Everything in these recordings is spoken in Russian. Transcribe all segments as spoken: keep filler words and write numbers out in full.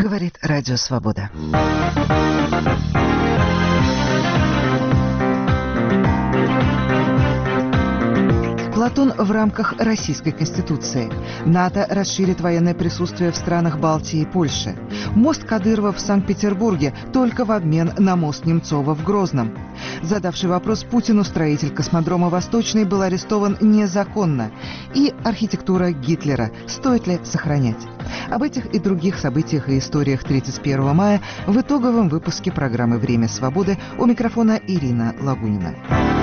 говорит Радио Свобода. Платон в рамках Российской Конституции. НАТО расширит военное присутствие в странах Балтии и Польши. Мост Кадырова в Санкт-Петербурге только в обмен на мост Немцова в Грозном. Задавший вопрос Путину строитель космодрома «Восточный» был арестован незаконно. И архитектура Гитлера. Стоит ли сохранять? Об этих и других событиях и историях тридцать первого мая в итоговом выпуске программы «Время свободы». У микрофона Ирина Лагунина.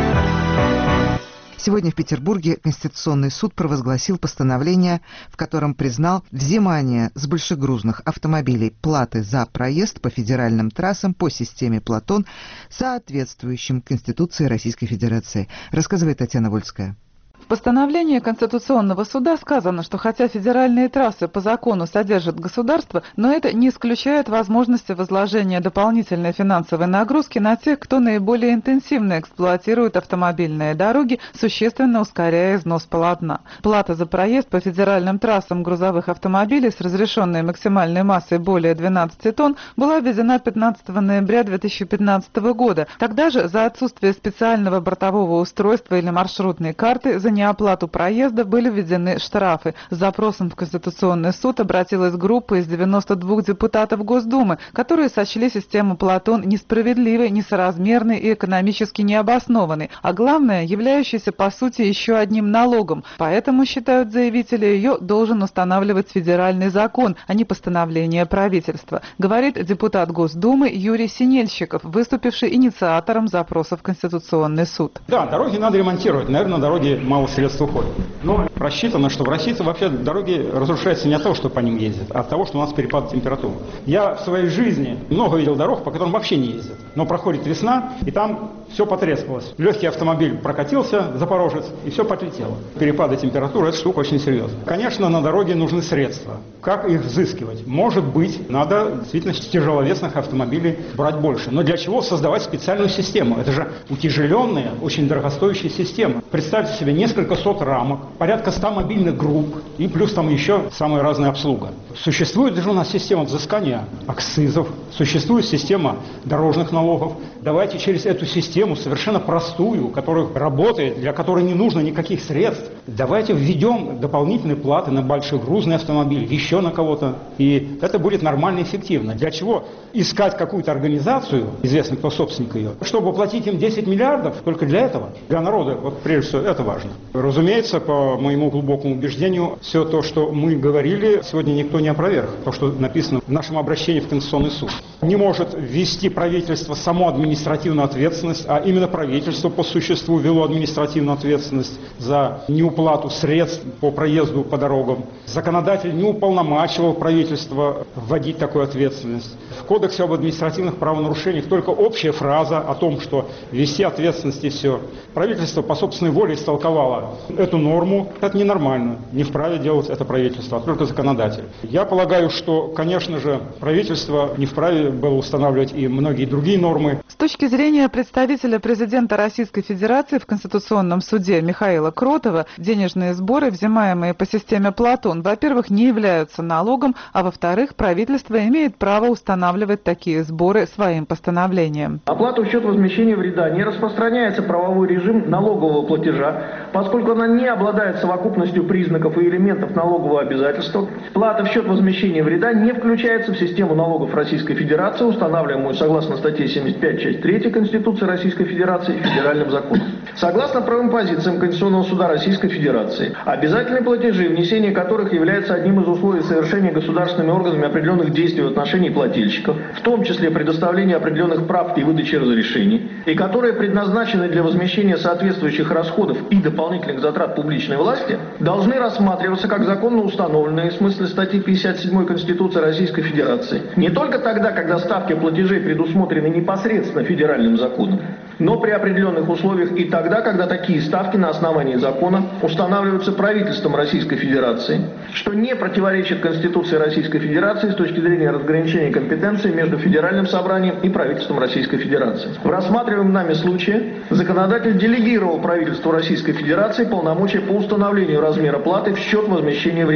Сегодня в Петербурге Конституционный суд провозгласил постановление, в котором признал взимание с большегрузных автомобилей платы за проезд по федеральным трассам по системе «Платон» соответствующим Конституции Российской Федерации. Рассказывает Татьяна Вольская. В постановлении Конституционного суда сказано, что хотя федеральные трассы по закону содержат государство, но это не исключает возможности возложения дополнительной финансовой нагрузки на тех, кто наиболее интенсивно эксплуатирует автомобильные дороги, существенно ускоряя износ полотна. Плата за проезд по федеральным трассам грузовых автомобилей с разрешенной максимальной массой более двенадцати тонн была введена пятнадцатого ноября две тысячи пятнадцатого года. Тогда же за отсутствие специального бортового устройства или маршрутной карты за неоплату проезда были введены штрафы. С запросом в Конституционный суд обратилась группа из девяноста двух депутатов Госдумы, которые сочли систему «Платон» несправедливой, несоразмерной и экономически необоснованной, а главное, являющейся по сути еще одним налогом. Поэтому, считают заявители, ее должен устанавливать федеральный закон, а не постановление правительства, говорит депутат Госдумы Юрий Синельщиков, выступивший инициатором запроса в Конституционный суд. Да, дороги надо ремонтировать. Наверное, дороги мало средств уходит. Но рассчитано, что в России вообще дороги разрушаются не от того, что по ним ездят, а от того, что у нас перепад температуры. Я в своей жизни много видел дорог, по которым вообще не ездят. Но проходит весна, и там все потрескалось. Легкий автомобиль прокатился, запорожец, и все подлетело. Перепады температуры – эта штука очень серьезная. Конечно, на дороге нужны средства. Как их взыскивать? Может быть, надо действительно с тяжеловесных автомобилей брать больше. Но для чего создавать специальную систему? Это же утяжеленная, очень дорогостоящая система. Представьте себе несколько сот рамок, порядка ста мобильных групп и плюс там еще самая разная обслуга. Существует же у нас система взыскания акцизов, существует система дорожных налогов. Давайте через эту систему, совершенно простую, которая работает, для которой не нужно никаких средств, давайте введем дополнительные платы на большегрузный автомобиль, еще на кого-то. И это будет нормально и эффективно. Для чего искать какую-то организацию, известно, кто собственник ее, чтобы платить им десять миллиардов только для этого? Для народа, вот прежде всего, это важно. Разумеется, по моему глубокому убеждению, все то, что мы говорили, сегодня никто не опроверг. То, что написано в нашем обращении в Конституционный суд. Не может ввести правительство само административную ответственность, а именно правительство по существу вело административную ответственность за неуплату средств по проезду по дорогам. Законодатель не уполномачивал правительство вводить такую ответственность. В Кодексе об административных правонарушениях только общая фраза о том, что ввести ответственность и все. Правительство по собственной воле истолковало эту норму. Это ненормально. Не вправе делать это правительство, а только законодатель. Я полагаю, что, конечно же, правительство не вправе было устанавливать и многие другие нормы. С точки зрения представителя президента Российской Федерации в Конституционном суде Михаила Кротова, денежные сборы, взимаемые по системе «Платон», во-первых, не являются налогом, а во-вторых, правительство имеет право устанавливать такие сборы своим постановлением. Оплата в счет возмещения вреда не распространяется правовой режим налогового платежа, поскольку она не обладает совокупностью признаков и элементов налогового обязательства. Плата в счет возмещения вреда не включается в систему налогов Российской Федерации, устанавливаемую согласно статье семьдесят пять, часть третья Конституции Российской Федерации и федеральным законам. Согласно правовым позициям Конституционного суда Российской Федерации, обязательные платежи, внесение которых является одним из условий совершения государственными органами определенных действий в отношении плательщиков, в том числе предоставление определенных прав и выдачи разрешений, и которые предназначены для возмещения соответствующих расходов и дополнительных затрат публичной власти, должны рассматриваться как законно установленные в смысле статьи пятьдесят седьмой Конституции Российской Федерации не только тогда, когда ставки платежей предусмотрены непосредственно федеральным законом, но при определенных условиях и тогда, когда такие ставки на основании закона устанавливаются правительством Российской Федерации, что не противоречит Конституции Российской Федерации с точки зрения разграничения компетенции между Федеральным собранием и правительством Российской Федерации. В рассматриваемом нами случае законодатель делегировал правительству Российской Федерации полномочия по установлению размера платы в счет возмещения вреда.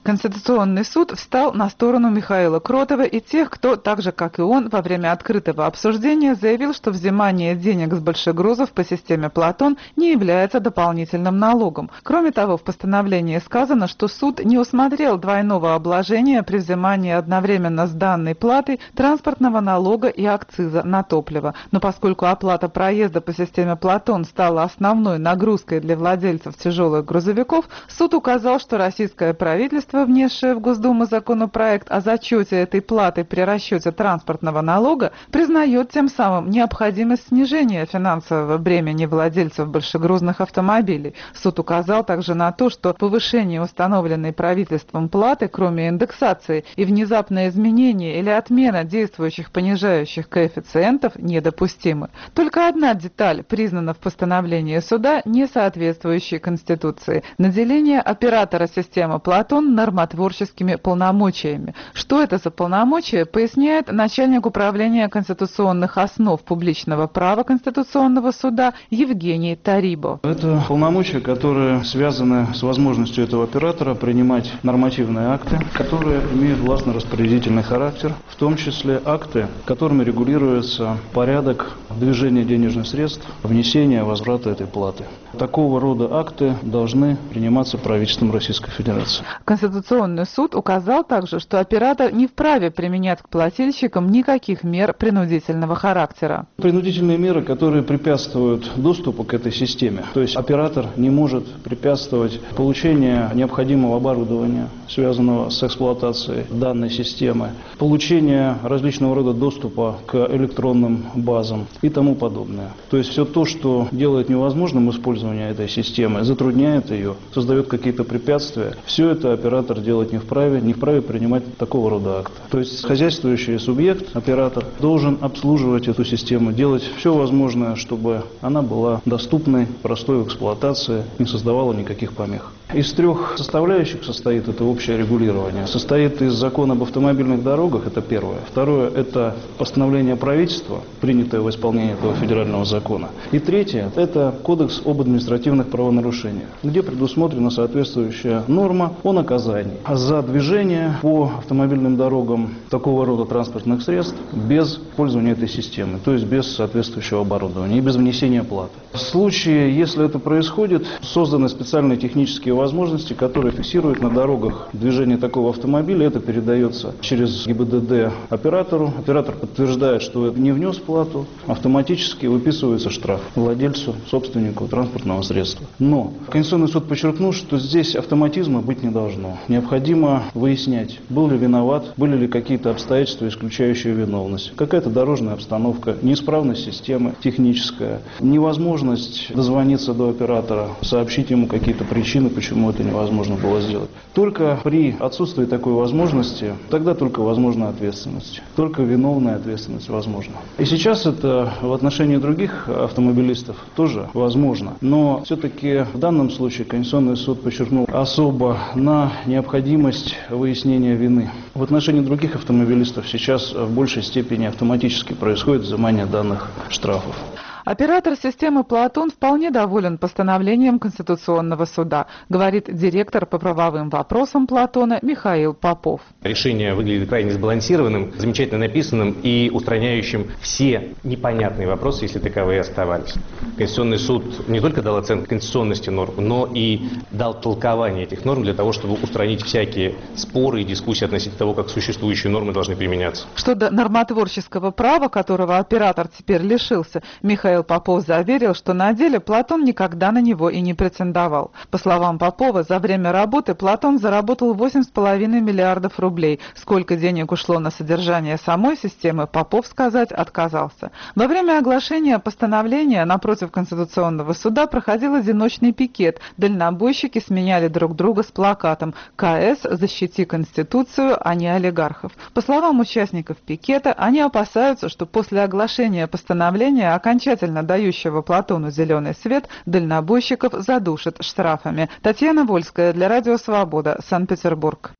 Конституционный суд встал на сторону Михаила Кротова и тех, кто, так же как и он, во время открытого обсуждения заявил, что взимание денег с большегрузов по системе Платон не является дополнительным налогом. Кроме того, в постановлении сказано, что суд не усмотрел двойного обложения при взимании одновременно с данной платой транспортного налога и акциза на топливо. Но поскольку оплата проезда по системе Платон стала основной нагрузкой для владельцев тяжелых грузовиков, суд указал, что российское правительство, внесшее в Госдуму законопроект о зачете этой платы при расчете транспортного налога, признает тем самым необходимость снижения финансового бремени владельцев большегрузных автомобилей. Суд указал также на то, что повышение установленной правительством платы, кроме индексации, и внезапное изменение или отмена действующих понижающих коэффициентов недопустимы. Только одна деталь признана в постановлении суда не соответствующей Конституции – наделение оператора системы Платон нормотворческими полномочиями. Что это за полномочия, поясняет начальник управления конституционных основ публичного права Конституционного суда Евгений Тарибо. Это полномочия, которые связаны с возможностью этого оператора принимать нормативные акты, которые имеют властно-распорядительный характер, в том числе акты, которыми регулируется порядок движения денежных средств, внесения, возврата этой платы. Такого рода акты должны приниматься правительством Российской Федерации. Конституционный суд указал также, что оператор не вправе применять к плательщикам никаких мер принудительного характера. Принудительные меры, которые препятствуют доступу к этой системе, то есть оператор не может препятствовать получению необходимого оборудования, связанного с эксплуатацией данной системы, получению различного рода доступа к электронным базам и тому подобное. То есть все то, что делает невозможным использование этой системы, затрудняет ее, создает какие-то препятствия, все это оператор делать не вправе, не вправе принимать такого рода акты. То есть хозяйствующий субъект, оператор, должен обслуживать эту систему, делать все возможное, чтобы она была доступной, простой в эксплуатации, не создавала никаких помех. Из трех составляющих состоит это общее регулирование. Состоит из закона об автомобильных дорогах, это первое. Второе – это постановление правительства, принятое в исполнении этого федерального закона. И третье – это кодекс об административных правонарушениях, где предусмотрена соответствующая норма о наказании за движение по автомобильным дорогам такого рода транспортных средств без пользования этой системы, то есть без соответствующего оборудования и без внесения платы. В случае, если это происходит, созданы специальные технические возможности, которые фиксируют на дорогах движение такого автомобиля. Это передается через ГИБДД оператору. Оператор подтверждает, что не внес плату, автоматически выписывается штраф владельцу, собственнику транспортного средства. Но Конституционный суд подчеркнул, что здесь автоматизма быть не должно. Необходимо выяснять, был ли виноват, были ли какие-то обстоятельства, исключающие виновность, какая-то дорожная обстановка, неисправность системы техническая, невозможность дозвониться до оператора, сообщить ему какие-то причины, почему это невозможно было сделать. Только при отсутствии такой возможности, тогда только возможна ответственность. Только виновная ответственность возможна. И сейчас это в отношении других автомобилистов тоже возможно. Но все-таки в данном случае Конституционный суд подчеркнул особо на необходимость выяснения вины. В отношении других автомобилистов сейчас в большей степени автоматически происходит взимание данных штрафов. Оператор системы Платон вполне доволен постановлением Конституционного суда, говорит директор по правовым вопросам Платона Михаил Попов. Решение выглядит крайне сбалансированным, замечательно написанным и устраняющим все непонятные вопросы, если таковые оставались. Конституционный суд не только дал оценку конституционности норм, но и дал толкование этих норм для того, чтобы устранить всякие споры и дискуссии относительно того, как существующие нормы должны применяться. Что до нормотворческого права, которого оператор теперь лишился, Михаил Михаил Попов заверил, что на деле Платон никогда на него и не претендовал. По словам Попова, за время работы Платон заработал восемь с половиной миллиардов рублей. Сколько денег ушло на содержание самой системы, Попов сказать отказался. Во время оглашения постановления напротив Конституционного суда проходил одиночный пикет. Дальнобойщики сменяли друг друга с плакатом «КС, защити Конституцию, а не олигархов». По словам участников пикета, они опасаются, что после оглашения постановления, окончательно дающего Платону зеленый свет, дальнобойщиков задушат штрафами. Татьяна Вольская для Радио Свобода, Санкт-Петербург.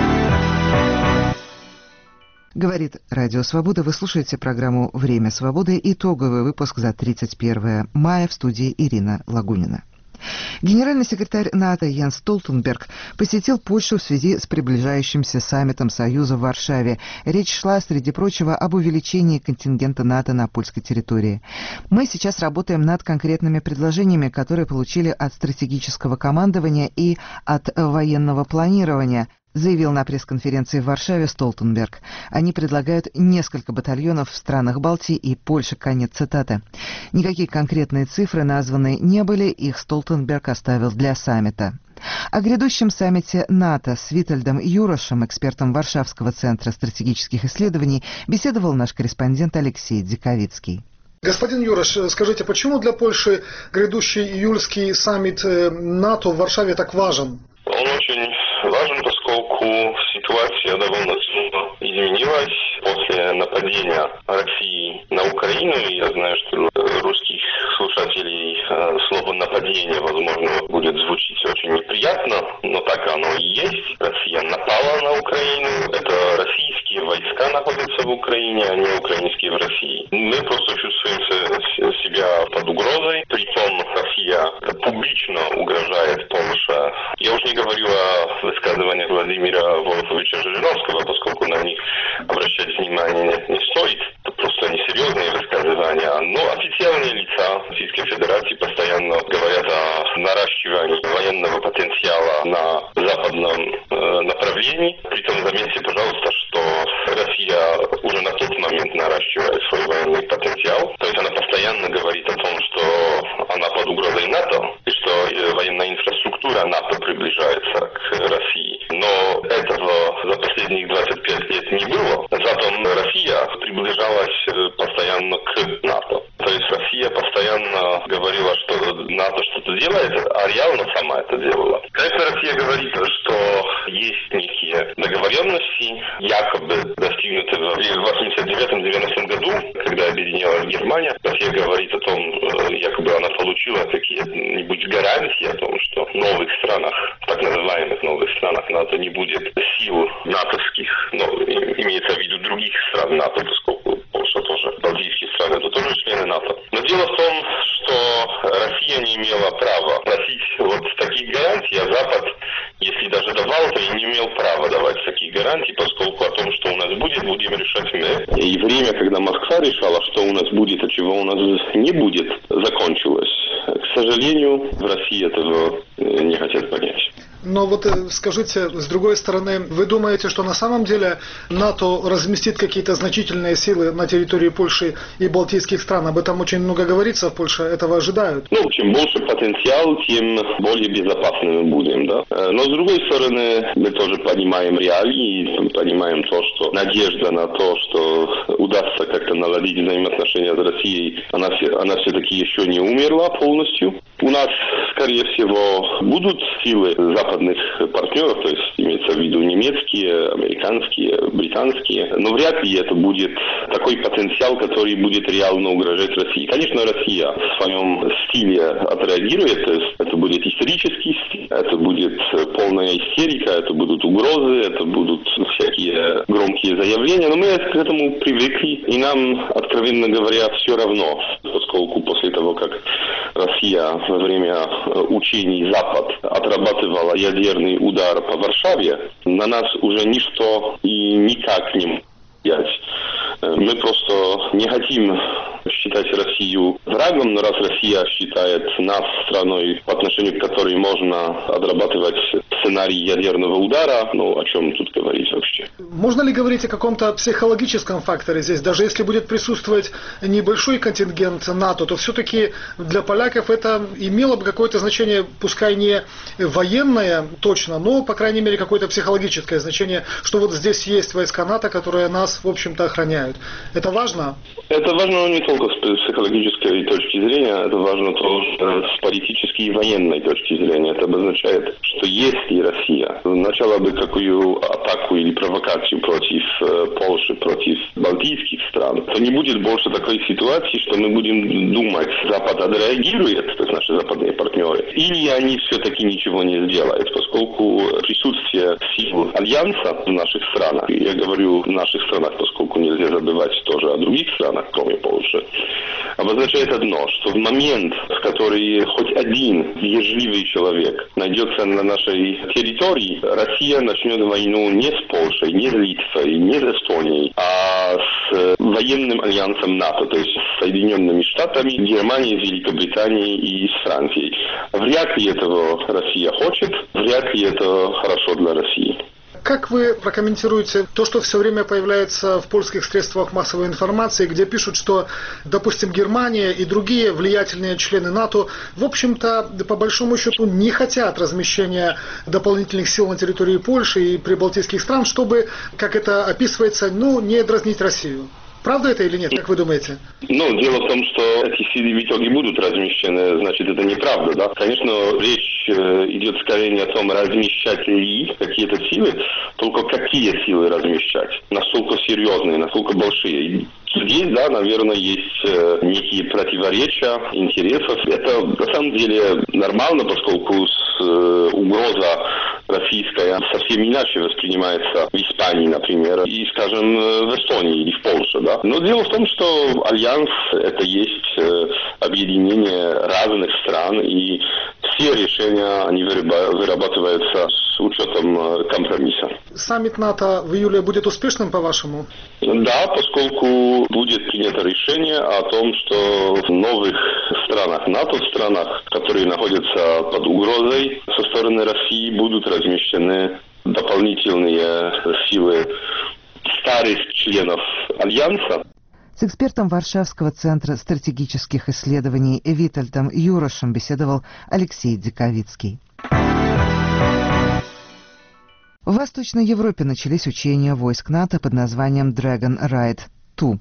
Говорит Радио Свобода. Вы слушаете программу «Время свободы». Итоговый выпуск за тридцать первое мая. В студии Ирина Лагунина. Генеральный секретарь НАТО Йенс Столтенберг посетил Польшу в связи с приближающимся саммитом Союза в Варшаве. Речь шла, среди прочего, об увеличении контингента НАТО на польской территории. Мы сейчас работаем над конкретными предложениями, которые получили от стратегического командования и от военного планирования, заявил на пресс-конференции в Варшаве Столтенберг. Они предлагают несколько батальонов в странах Балтии и Польши. Конец цитаты. Никакие конкретные цифры названы не были, их Столтенберг оставил для саммита. О грядущем саммите НАТО с Витальдом Юрошем, экспертом Варшавского центра стратегических исследований, беседовал наш корреспондент Алексей Дзиковицкий. Господин Юрош, скажите, почему для Польши грядущий июльский саммит НАТО в Варшаве так важен? Он очень важен, поскольку ситуация довольно сильно изменилась после нападения России на Украину. Я знаю, что русских слушателей слово «нападение», возможно, будет звучить очень неприятно, но так оно и есть. Россия напала на Украину. Это российские войска находятся в Украине, а не украинские в России. Мы просто чувствуем себя под угрозой. Притом Россия публично угрожает Польше. Я уже не говорю о высказываниях Владимира Волфовича Жириновского, поскольку на них обращать внимание не стоит. Это просто несерьезные высказывания. Но официальные лица Российской Федерации постоянно говорят о наращивании военного потенциала на западном э, направлении. Притом заметьте, пожалуйста, что Россия уже на тот момент наращивает свой военный потенциал. То есть она постоянно говорит о том, что она под угрозой НАТО и что военная инфраструктура НАТО приближается к России. Но этого за последних двадцать пять лет не было. Зато Россия приближалась постоянно к НАТО. То есть Россия постоянно говорила, что НАТО что-то делает, а реально сама это делала. Конечно, Россия говорит, что есть некие договоренности, якобы достигнутые в восемьдесят девятом — девяностом году, когда объединялась Германия. Россия говорит о том, якобы она получила какие-нибудь гарантии о том, что в новых странах, так называемых новых странах НАТО не будет сил натовских, но имеется в виду других стран НАТО, поскольку Польша тоже, балтийские страны, это тоже члены НАТО. Но дело в том, что Россия не имела права просить вот таких гарантий, а Запад, если даже давал, то и не имел права давать такие гарантии, поскольку о том, что у нас будет, будем решать мы. И время, когда Москва решала, что у нас будет, а чего у нас не будет, закончилось. К сожалению, в России этого не хотят понять. Но вот скажите, с другой стороны, вы думаете, что на самом деле НАТО разместит какие-то значительные силы на территории Польши и балтийских стран? Об этом очень много говорится в Польше, этого ожидают. Ну, чем больше потенциал, тем более безопасными мы будем, да. Но с другой стороны, мы тоже понимаем реалии, понимаем то, что надежда на то, что удастся как-то наладить взаимоотношения с Россией, она, все, она все-таки еще не умерла полностью. У нас, скорее всего, будут силы западных партнеров, то есть имеется в виду немецкие, американские, британские, но вряд ли это будет такой потенциал, который будет реально угрожать России. Конечно, Россия в своем стиле отреагирует, то есть это будет исторический стиль, это будет полная истерика, это будут угрозы, это будут всякие громкие заявления, но мы к этому привыкли, и нам, откровенно говоря, все равно, поскольку после того, как Россия во время учений Запад отрабатывала ядерный удар по Варшаве, на нас уже ничто и никак не может влиять. Мы просто не хотим считать Россию врагом, но раз Россия считает нас страной, по отношению к которой можно отрабатывать сценарий ядерного удара, ну, о чем тут говорить вообще? Можно ли говорить о каком-то психологическом факторе здесь? Даже если будет присутствовать небольшой контингент НАТО, то все-таки для поляков это имело бы какое-то значение, пускай не военное точно, но, по крайней мере, какое-то психологическое значение, что вот здесь есть войска НАТО, которые нас, в общем-то, охраняют. Это важно? Это важно, но не только с психологической точки зрения, это важно тоже с политической и военной точки зрения. Это обозначает, что если Россия начала бы какую атаку или провокацию агрессию против Польши, против балтийских стран, то не будет больше такой ситуации, что мы будем думать, Запад отреагирует, то есть наши западные партнеры, или они все-таки ничего не сделают, поскольку присутствие сил Альянса в наших странах, я говорю в наших странах, поскольку нельзя забывать тоже о других странах, кроме Польши, обозначает одно, что в момент, в который хоть один вежливый человек найдется на нашей территории, Россия начнет войну не с Польшей, не с Литвой, не с Эстонией, а с военным альянсом НАТО, то есть с Соединенными Штатами, Германией, Великобританией и с Францией. Вряд ли этого Россия хочет, вряд ли это хорошо для России. Как вы прокомментируете то, что все время появляется в польских средствах массовой информации, где пишут, что, допустим, Германия и другие влиятельные члены НАТО, в общем-то, по большому счету, не хотят размещения дополнительных сил на территории Польши и прибалтийских стран, чтобы, как это описывается, ну, не дразнить Россию? Правда это или нет, как вы думаете? Ну, дело в том, что эти силы в итоге будут размещены, значит, это неправда, да? Конечно, речь э, идет скорее не о том, размещать ли какие-то силы, только какие силы размещать, насколько серьезные, насколько большие. Здесь, да, наверное, есть э, некие противоречия интересов. Это, на самом деле, нормально, поскольку с, э, угроза российская совсем иначе воспринимается в Испании, например, и, скажем, в Эстонии или в Польше, да. Но дело в том, что Альянс – это есть э, объединение разных стран, и все решения, они вырабатываются с учетом э, компромисса. Саммит НАТО в июле будет успешным, по-вашему? Да, поскольку будет принято решение о том, что в новых странах НАТО, в странах, которые находятся под угрозой со стороны России, будут размещены дополнительные силы старых членов Альянса. С экспертом Варшавского центра стратегических исследований Витальдом Юрошем беседовал Алексей Диковицкий. В Восточной Европе начались учения войск НАТО под названием Dragon Ride два.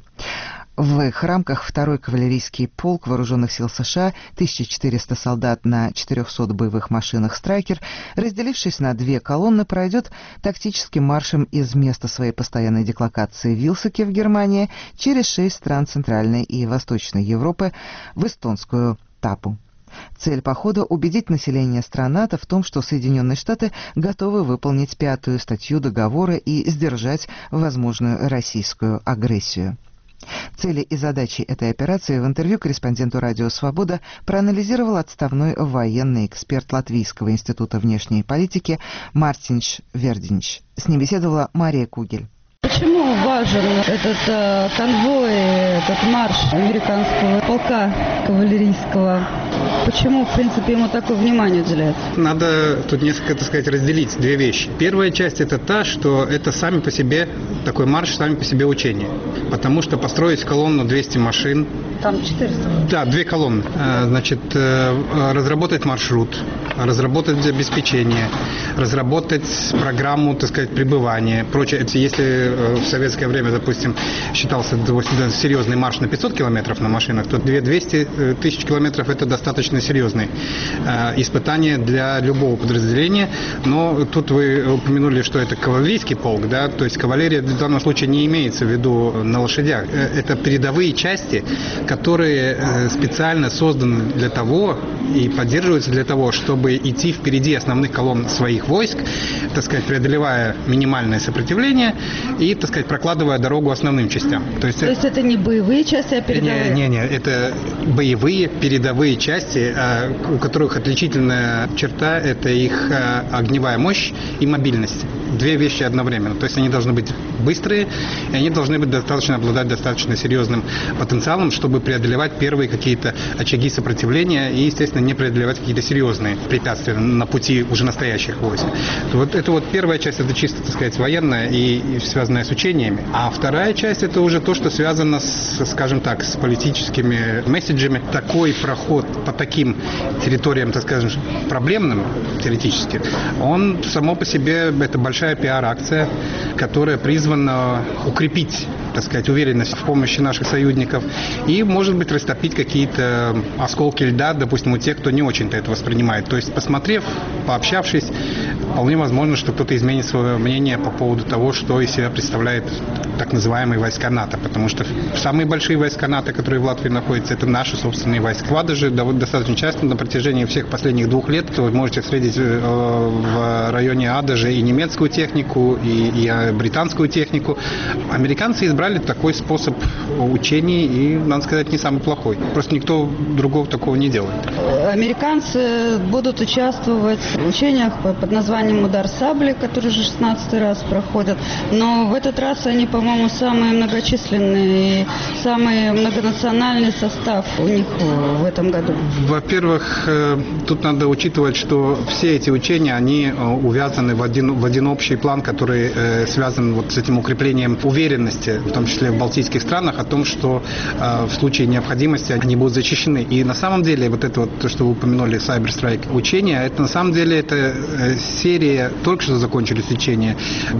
В их рамках второй кавалерийский полк Вооруженных сил США, тысяча четыреста солдат на четырехсот боевых машинах «Страйкер», разделившись на две колонны, пройдет тактическим маршем из места своей постоянной дислокации в Вилсаке в Германии через шесть стран Центральной и Восточной Европы в эстонскую Тапу. Цель похода – убедить население стран НАТО в том, что Соединенные Штаты готовы выполнить пятую статью договора и сдержать возможную российскую агрессию. Цели и задачи этой операции в интервью корреспонденту «Радио Свобода» проанализировал отставной военный эксперт Латвийского института внешней политики Мартинш Вердинч. С ним беседовала Мария Кугель. Почему важен этот э, конвой, этот марш американского полка кавалерийского? Почему, в принципе, ему такое внимание уделяется? Надо тут несколько, так сказать, разделить две вещи. Первая часть – это та, что это сами по себе, такой марш, сами по себе учения. Потому что построить колонну двести машин… Там четыреста. Да, две колонны. Значит, разработать маршрут, разработать обеспечение, разработать программу, так сказать, пребывания, прочее. Если в советское время, допустим, считался серьезный марш на пятьсот километров на машинах, то двести тысяч километров – это достаточно серьезные э, испытания для любого подразделения. Но тут вы упомянули, что это кавалерийский полк, да, то есть кавалерия в данном случае не имеется в виду на лошадях. Это передовые части, которые э, специально созданы для того и поддерживаются для того, чтобы идти впереди основных колонн своих войск, так сказать, преодолевая минимальное сопротивление и, так сказать, прокладывая дорогу основным частям. То есть, то есть это не боевые части, а передовые? Не, не, не, это боевые передовые части, у которых отличительная черта – это их огневая мощь и мобильность. Две вещи одновременно. То есть они должны быть быстрые, и они должны быть достаточно обладать достаточно серьезным потенциалом, чтобы преодолевать первые какие-то очаги сопротивления и, естественно, не преодолевать какие-то серьезные препятствия на пути уже настоящих войск. Вот это вот первая часть, это чисто, так сказать, военная и, и связанная с учениями. А вторая часть – это уже то, что связано с, скажем так, с политическими месседжами. Такой проход по таким территориям, так скажем, проблемным теоретически, он само по себе – это большая пиар-акция, которая призвана укрепить так сказать, уверенность в помощи наших союзников и, может быть, растопить какие-то осколки льда, допустим, у тех, кто не очень-то это воспринимает. То есть, посмотрев, пообщавшись, вполне возможно, что кто-то изменит свое мнение по поводу того, что из себя представляет так называемые войска НАТО, потому что самые большие войска НАТО, которые в Латвии находятся, это наши собственные войска. Даже достаточно часто на протяжении всех последних двух лет вы можете встретить в районе Адажа и немецкую технику, и, и британскую технику. Американцы избрали такой способ учений, и, надо сказать, не самый плохой. Просто никто другого такого не делает. Американцы будут участвовать в учениях под названием «Удар сабли», который уже шестнадцатый раз проходят, но в этот раз они, по-моему, самые многочисленные и самый многонациональный состав у них в этом году. Во-первых, тут надо учитывать, что все эти учения, они увязаны в один, в один общий план, который связан вот с этим укреплением уверенности, в том числе в балтийских странах, о том, что в случае необходимости они будут защищены. И на самом деле, вот это вот, то, что вы упомянули, Cyber Strike учения, это на самом деле это серия, только что закончились учения.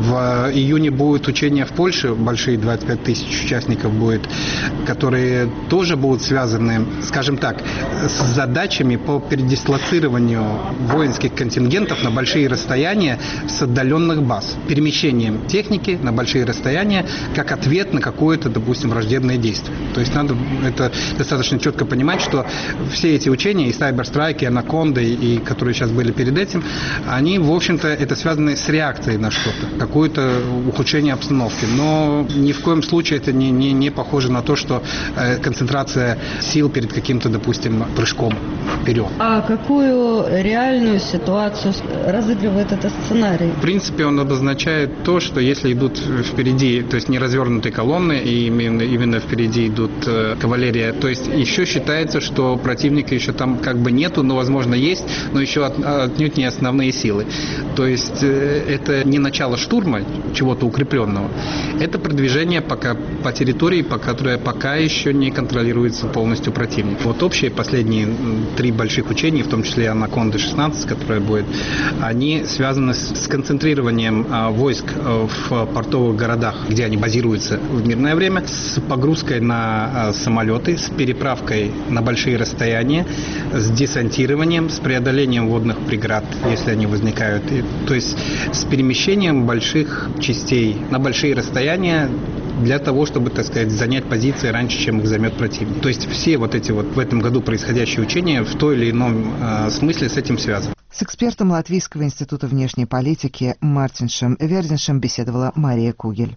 В июне будет учение в Польше, большие двадцать пять тысяч участников будет, которые тоже будут связаны, скажем так, с задачами по передислоцированию воинских контингентов на большие расстояния с отдаленных баз, перемещением техники на большие расстояния как ответ на какое-то, допустим, враждебное действие. То есть надо это достаточно четко понимать, что все эти учения, и Cyber Strike, и Анаконда, и, и которые сейчас были перед этим, они, в общем-то, это связано с реакцией на что-то, какое-то ухудшение обстановки. Но ни в коем случае это не, не, не похоже на то, что э, концентрация сил перед каким-то, допустим, прыжком вперед. А какую реальную ситуацию разыгрывает этот сценарий? В принципе, он обозначает то, что если идут впереди, то есть не развернутые колонны, и именно, именно впереди идут э, кавалерия, то есть еще считается, что противника еще там как бы нету, но, возможно, есть, но еще от, отнюдь не основные силы. То есть э, это не начало штурма чего-то укрепленного, это продвижение пока по территории, по которой пока еще не контролируется полностью противник. Вот общие последние три больших учения, в том числе Анаконда шестнадцать, которая будет, они связаны с, с концентрированием а, войск а, в портовых городах, где они базируются в мирное время, с погрузкой на а, самолеты, с переправкой на большие расстояния, с десантированием, с преодолением водных преград, если они возникают. И, то есть с перемещением больших частей на большие расстояния для того, чтобы, так сказать, занять позиции раньше, чем их займет противник. То есть все вот эти вот в этом году происходящие учения в той или ином э, смысле с этим связаны. С экспертом Латвийского института внешней политики Мартиншем Вердиншем беседовала Мария Кугель.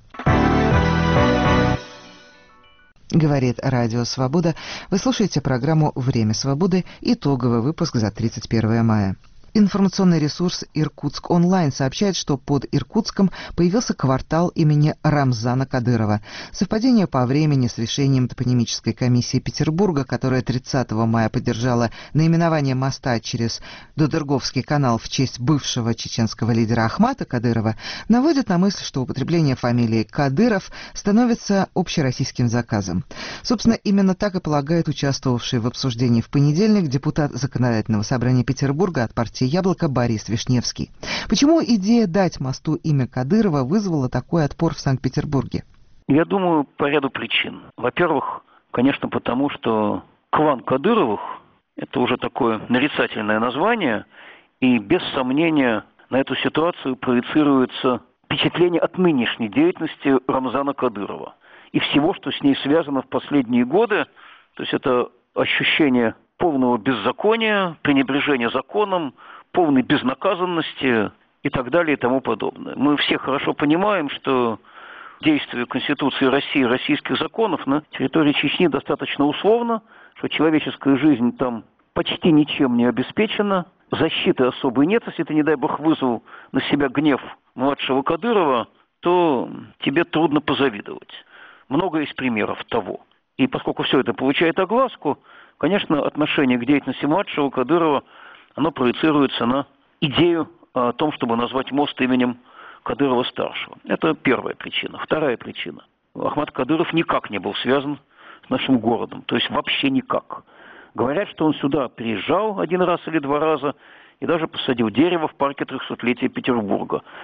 Говорит Радио Свобода. Вы слушаете программу «Время свободы», итоговый выпуск за тридцать первое мая. Информационный ресурс «Иркутск онлайн» сообщает, что под Иркутском появился квартал имени Рамзана Кадырова. Совпадение по времени с решением топонимической комиссии Петербурга, которая тридцатого мая поддержала наименование моста через Додерговский канал в честь бывшего чеченского лидера Ахмата Кадырова, наводит на мысль, что употребление фамилии Кадыров становится общероссийским заказом. Собственно, именно так и полагает участвовавший в обсуждении в понедельник депутат Законодательного собрания Петербурга от партии «Яблоко» Борис Вишневский. Почему идея дать мосту имя Кадырова вызвала такой отпор в Санкт-Петербурге? Я думаю, по ряду причин. Во-первых, конечно, потому что клан Кадыровых – это уже такое нарицательное название, и без сомнения на эту ситуацию проецируется впечатление от нынешней деятельности Рамзана Кадырова и всего, что с ней связано в последние годы. То есть это ощущение полного беззакония, пренебрежения законом, полной безнаказанности и так далее и тому подобное. Мы все хорошо понимаем, что действие Конституции России, российских законов на территории Чечни достаточно условно, что человеческая жизнь там почти ничем не обеспечена, защиты особой нет. Если ты, не дай бог, вызвал на себя гнев младшего Кадырова, то тебе трудно позавидовать. Много есть примеров того. И поскольку все это получает огласку, конечно, отношение к деятельности младшего Кадырова, оно проецируется на идею о том, чтобы назвать мост именем Кадырова-старшего. Это первая причина. Вторая причина. Ахмат Кадыров никак не был связан с нашим городом, то есть вообще никак. Говорят, что он сюда приезжал один раз или два раза и даже посадил дерево в парке трехсотлетия Петербурга.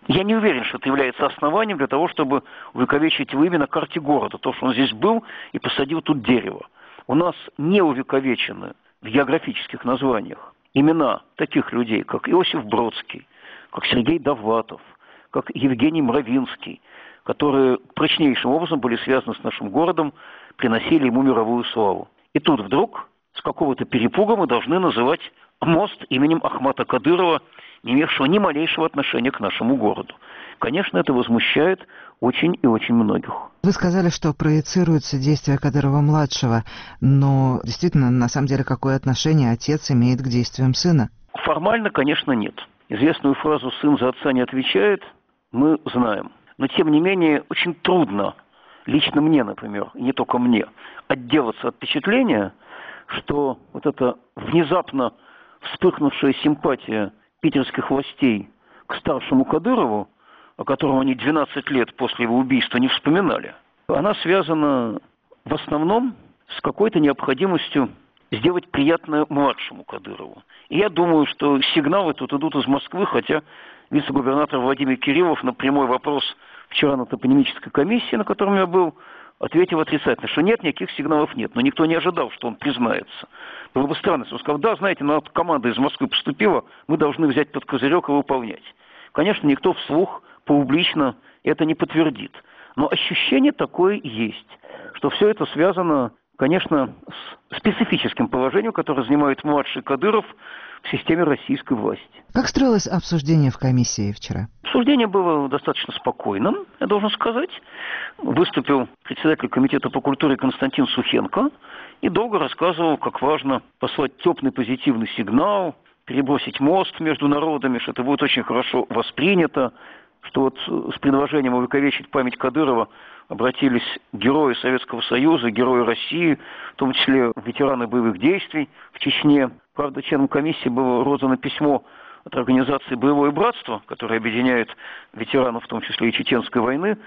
Я не уверен, что это является основанием для того, чтобы увековечить его имя на карте города, то, что он здесь был и посадил тут дерево. У нас не увековечены в географических названиях имена таких людей, как Иосиф Бродский, как Сергей Довлатов, как Евгений Мравинский, которые прочнейшим образом были связаны с нашим городом, приносили ему мировую славу. И тут вдруг с какого-то перепуга мы должны называть мост именем Ахмата Кадырова, не имевшего ни малейшего отношения к нашему городу. Конечно, это возмущает очень и очень многих. Вы сказали, что проецируются действия Кадырова-младшего, но действительно, на самом деле, какое отношение отец имеет к действиям сына? Формально, конечно, нет. Известную фразу «сын за отца не отвечает» мы знаем. Но, тем не менее, очень трудно, лично мне, например, и не только мне, отделаться от впечатления, что вот эта внезапно вспыхнувшая симпатия питерских властей к старшему Кадырову, о котором они двенадцать лет после его убийства не вспоминали, она связана в основном с какой-то необходимостью сделать приятное младшему Кадырову. И я думаю, что сигналы тут идут из Москвы, хотя вице-губернатор Владимир Кириллов на прямой вопрос вчера на топонимической комиссии, на котором я был, ответил отрицательно, что нет, никаких сигналов нет. Но никто не ожидал, что он признается. Было бы странно, если он сказал, да, знаете, нам команда из Москвы поступила, мы должны взять под козырек и выполнять. Конечно, никто вслух, публично это не подтвердит. Но ощущение такое есть, что все это связано, конечно, с специфическим положением, которое занимает младший Кадыров в системе российской власти. Как строилось обсуждение в комиссии вчера? Обсуждение было достаточно спокойным, я должен сказать. Выступил председатель комитета по культуре Константин Сухенко и долго рассказывал, как важно послать теплый позитивный сигнал, перебросить мост между народами, что это будет очень хорошо воспринято, что вот с предложением увековечить память Кадырова обратились герои Советского Союза, герои России, в том числе ветераны боевых действий в Чечне. Правда, членам комиссии было роздано письмо от организации «Боевое братство», которое объединяет ветеранов, в том числе и Чеченской войны.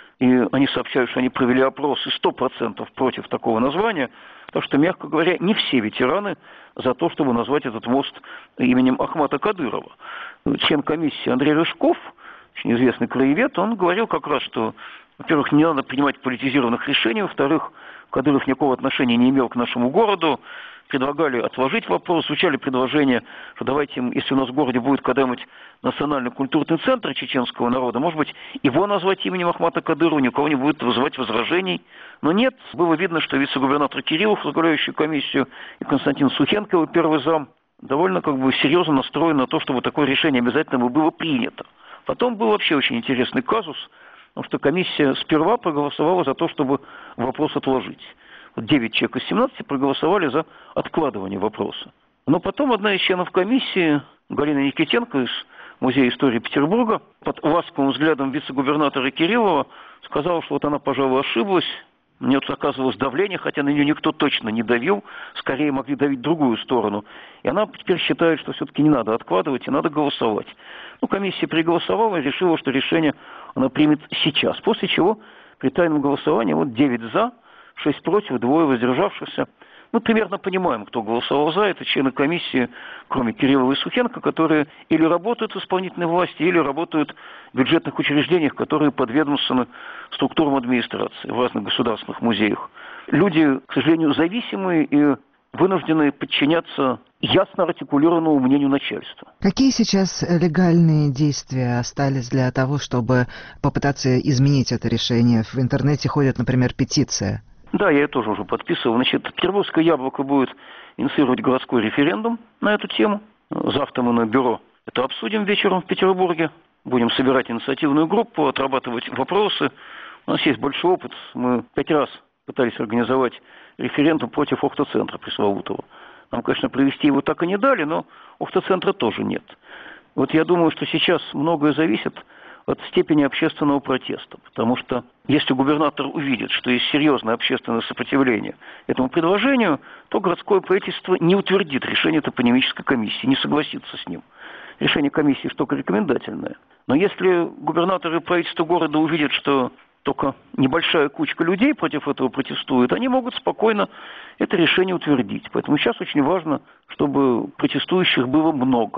И они сообщают, что они провели опрос и сто процентов против такого названия. Так что, мягко говоря, не все ветераны за то, чтобы назвать этот мост именем Ахмата Кадырова. Член комиссии Андрей Рыжков, очень известный краевед, он говорил как раз, что, во-первых, не надо принимать политизированных решений, во-вторых, Кадыров никакого отношения не имел к нашему городу, предлагали отложить вопрос, звучали предложения, что давайте, если у нас в городе будет когда-нибудь национальный культурный центр чеченского народа, может быть, его назвать именем Ахмата Кадырова, никого не будет вызывать возражений. Но нет, было видно, что вице-губернатор Кириллов, возглавляющий комиссию, и Константин Сухенко, его первый зам, довольно как бы серьезно настроен на то, чтобы такое решение обязательно было принято. Потом был вообще очень интересный казус, потому что комиссия сперва проголосовала за то, чтобы вопрос отложить. Вот девять человек из семнадцати проголосовали за откладывание вопроса. Но потом одна из членов комиссии, Галина Никитенко из Музея истории Петербурга, под ласковым взглядом вице-губернатора Кириллова сказала, что вот она, пожалуй, ошиблась. Мне вот оказывалось давление, хотя на нее никто точно не давил, скорее могли давить в другую сторону. И она теперь считает, что все-таки не надо откладывать и надо голосовать. Ну, комиссия приголосовала и решила, что решение она примет сейчас. После чего при тайном голосовании вот девять за, шесть против, двое воздержавшихся. Мы примерно понимаем, кто голосовал за. Это члены комиссии, кроме Кириллова и Сухенко, которые или работают в исполнительной власти, или работают в бюджетных учреждениях, которые подведомственны структурам администрации в разных государственных музеях. Люди, к сожалению, зависимые и вынуждены подчиняться ясно артикулированному мнению начальства. Какие сейчас легальные действия остались для того, чтобы попытаться изменить это решение? В интернете ходит, например, петиция. Да, я ее тоже уже подписывал. Значит, Петербургское яблоко будет инициировать городской референдум на эту тему. Завтра мы на бюро это обсудим вечером в Петербурге. Будем собирать инициативную группу, отрабатывать вопросы. У нас есть большой опыт. Мы пять раз пытались организовать референдум против Охта-центра пресловутого. Нам, конечно, провести его так и не дали, но Охта-центра тоже нет. Вот я думаю, что сейчас многое зависит от степени общественного протеста. Потому что если губернатор увидит, что есть серьезное общественное сопротивление этому предложению, то городское правительство не утвердит решение топонимической комиссии, не согласится с ним. Решение комиссии только рекомендательное. Но если губернатор и правительство города увидят, что только небольшая кучка людей против этого протестует, они могут спокойно это решение утвердить. Поэтому сейчас очень важно, чтобы протестующих было много.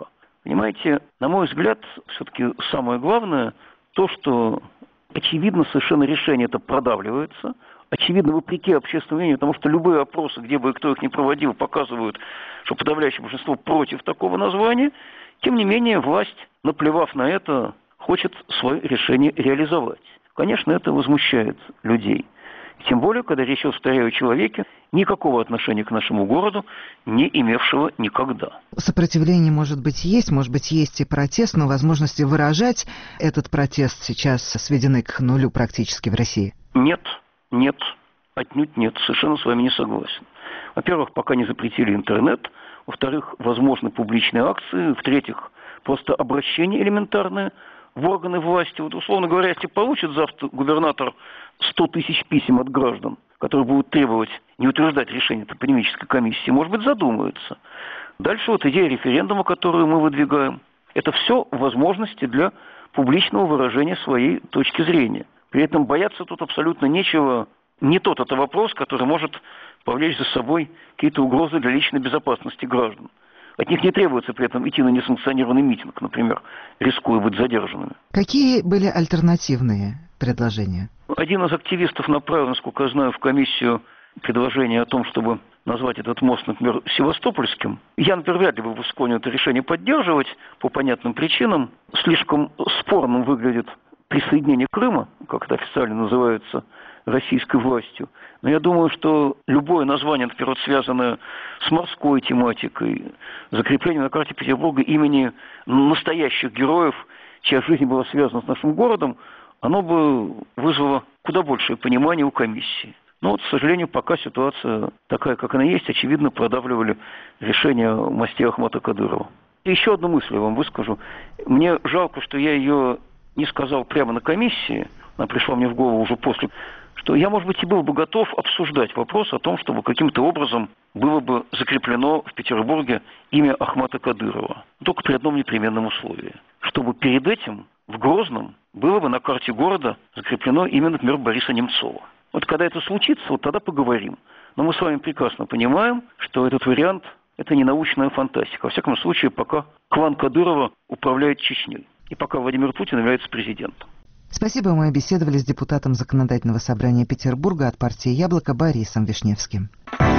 Понимаете, на мой взгляд, все-таки самое главное то, что очевидно совершенно решение это продавливается. Очевидно, вопреки общественному мнению, потому что любые опросы, где бы кто их ни проводил, показывают, что подавляющее большинство против такого названия. Тем не менее, власть, наплевав на это, хочет свое решение реализовать. Конечно, это возмущает людей. Тем более, когда речь идет, повторяю, о человеке, никакого отношения к нашему городу не имевшего никогда. Сопротивление, может быть, есть, может быть, есть и протест, но возможности выражать этот протест сейчас сведены к нулю практически в России. Нет, нет, отнюдь нет, совершенно с вами не согласен. Во-первых, пока не запретили интернет, во-вторых, возможны публичные акции, в-третьих, просто обращение элементарное в органы власти. Вот, условно говоря, если получит завтра губернатор сто тысяч писем от граждан, которые будут требовать не утверждать решение топонимической комиссии, может быть, задумаются. Дальше вот идея референдума, которую мы выдвигаем, это все возможности для публичного выражения своей точки зрения. При этом бояться тут абсолютно нечего. Не тот это вопрос, который может повлечь за собой какие-то угрозы для личной безопасности граждан. От них не требуется при этом идти на несанкционированный митинг, например, рискуя быть задержанными. Какие были альтернативные предложения? Один из активистов направил, насколько я знаю, в комиссию предложение о том, чтобы назвать этот мост, например, Севастопольским. Я, например, вряд ли бы склонен это решение поддерживать по понятным причинам. Слишком спорным выглядит присоединение Крыма, как это официально называется, российской властью. Но я думаю, что любое название, например, связанное с морской тематикой, закрепление на карте Петербурга имени настоящих героев, чья жизнь была связана с нашим городом, оно бы вызвало куда большее понимание у комиссии. Но вот, к сожалению, пока ситуация такая, как она есть, очевидно, продавливали решение о мосте Ахмата Кадырова. И еще одну мысль я вам выскажу. Мне жалко, что я ее не сказал прямо на комиссии, она пришла мне в голову уже после, что я, может быть, и был бы готов обсуждать вопрос о том, чтобы каким-то образом было бы закреплено в Петербурге имя Ахмата Кадырова. Только при одном непременном условии. Чтобы перед этим в Грозном было бы на карте города закреплено имя, например, Бориса Немцова. Вот когда это случится, вот тогда поговорим. Но мы с вами прекрасно понимаем, что этот вариант – это не научная фантастика. Во всяком случае, пока клан Кадырова управляет Чечней. И пока Владимир Путин является президентом. Спасибо. Мы беседовали с депутатом Законодательного собрания Петербурга от партии «Яблоко» Борисом Вишневским.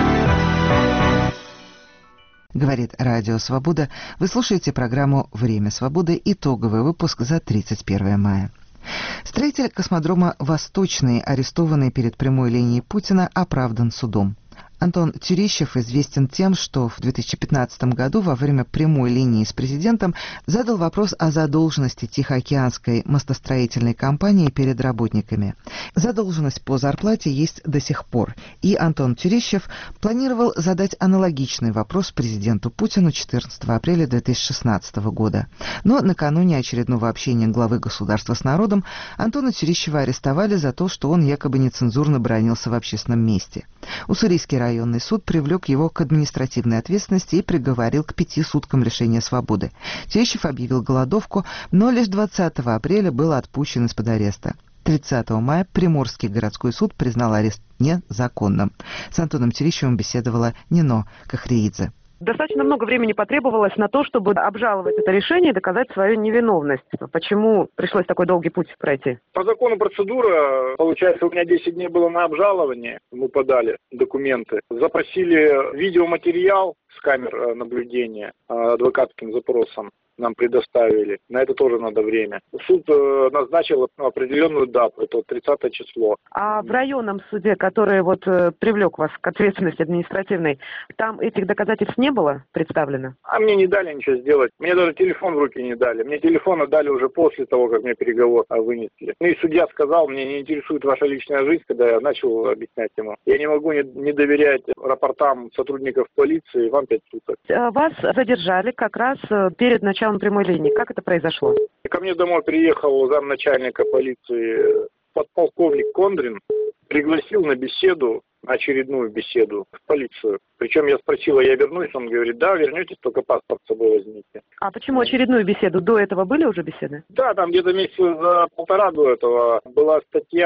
Говорит Радио Свобода. Вы слушаете программу «Время свободы». Итоговый выпуск за тридцать первое мая. Строитель космодрома «Восточный», арестованный перед прямой линией Путина, оправдан судом. Антон Терещев известен тем, что в две тысячи пятнадцатом году во время прямой линии с президентом задал вопрос о задолженности Тихоокеанской мостостроительной компании перед работниками. Задолженность по зарплате есть до сих пор, и Антон Терещев планировал задать аналогичный вопрос президенту Путину четырнадцатого апреля две тысячи шестнадцатого года. Но накануне очередного общения главы государства с народом Антона Терещева арестовали за то, что он якобы нецензурно бранился в общественном месте. Уссурийский районный суд привлек его к административной ответственности и приговорил к пяти суткам лишения свободы. Терещев объявил голодовку, но лишь двадцатого апреля был отпущен из-под ареста. тридцатого мая Приморский городской суд признал арест незаконным. С Антоном Терещевым беседовала Нино Кахриидзе. Достаточно много времени потребовалось на то, чтобы обжаловать это решение и доказать свою невиновность. Почему пришлось такой долгий путь пройти? По закону процедура, получается, у меня десять дней было на обжалование. Мы подали документы. Запросили видеоматериал с камер наблюдения адвокатским запросом. Нам предоставили. На это тоже надо время. Суд э, назначил определенную дату, это тридцатое число. А в районном суде, который вот э, привлек вас к ответственности административной, там этих доказательств не было представлено? А мне не дали ничего сделать. Мне даже телефон в руки не дали. Мне телефон отдали уже после того, как мне переговор вынесли. Ну и судья сказал, мне не интересует ваша личная жизнь, когда я начал объяснять ему. Я не могу не, не доверять рапортам сотрудников полиции, вам пять суток. Вас задержали как раз перед началом прямой линии. Как это произошло? Ко мне домой приехал замначальника полиции подполковник Кондрин, пригласил на беседу, на очередную беседу в полицию. Причем я спросила, я вернусь, он говорит, да, вернетесь, только паспорт с собой возьмите. А почему очередную беседу? До этого были уже беседы? Да, там где-то месяца за полтора до этого была статья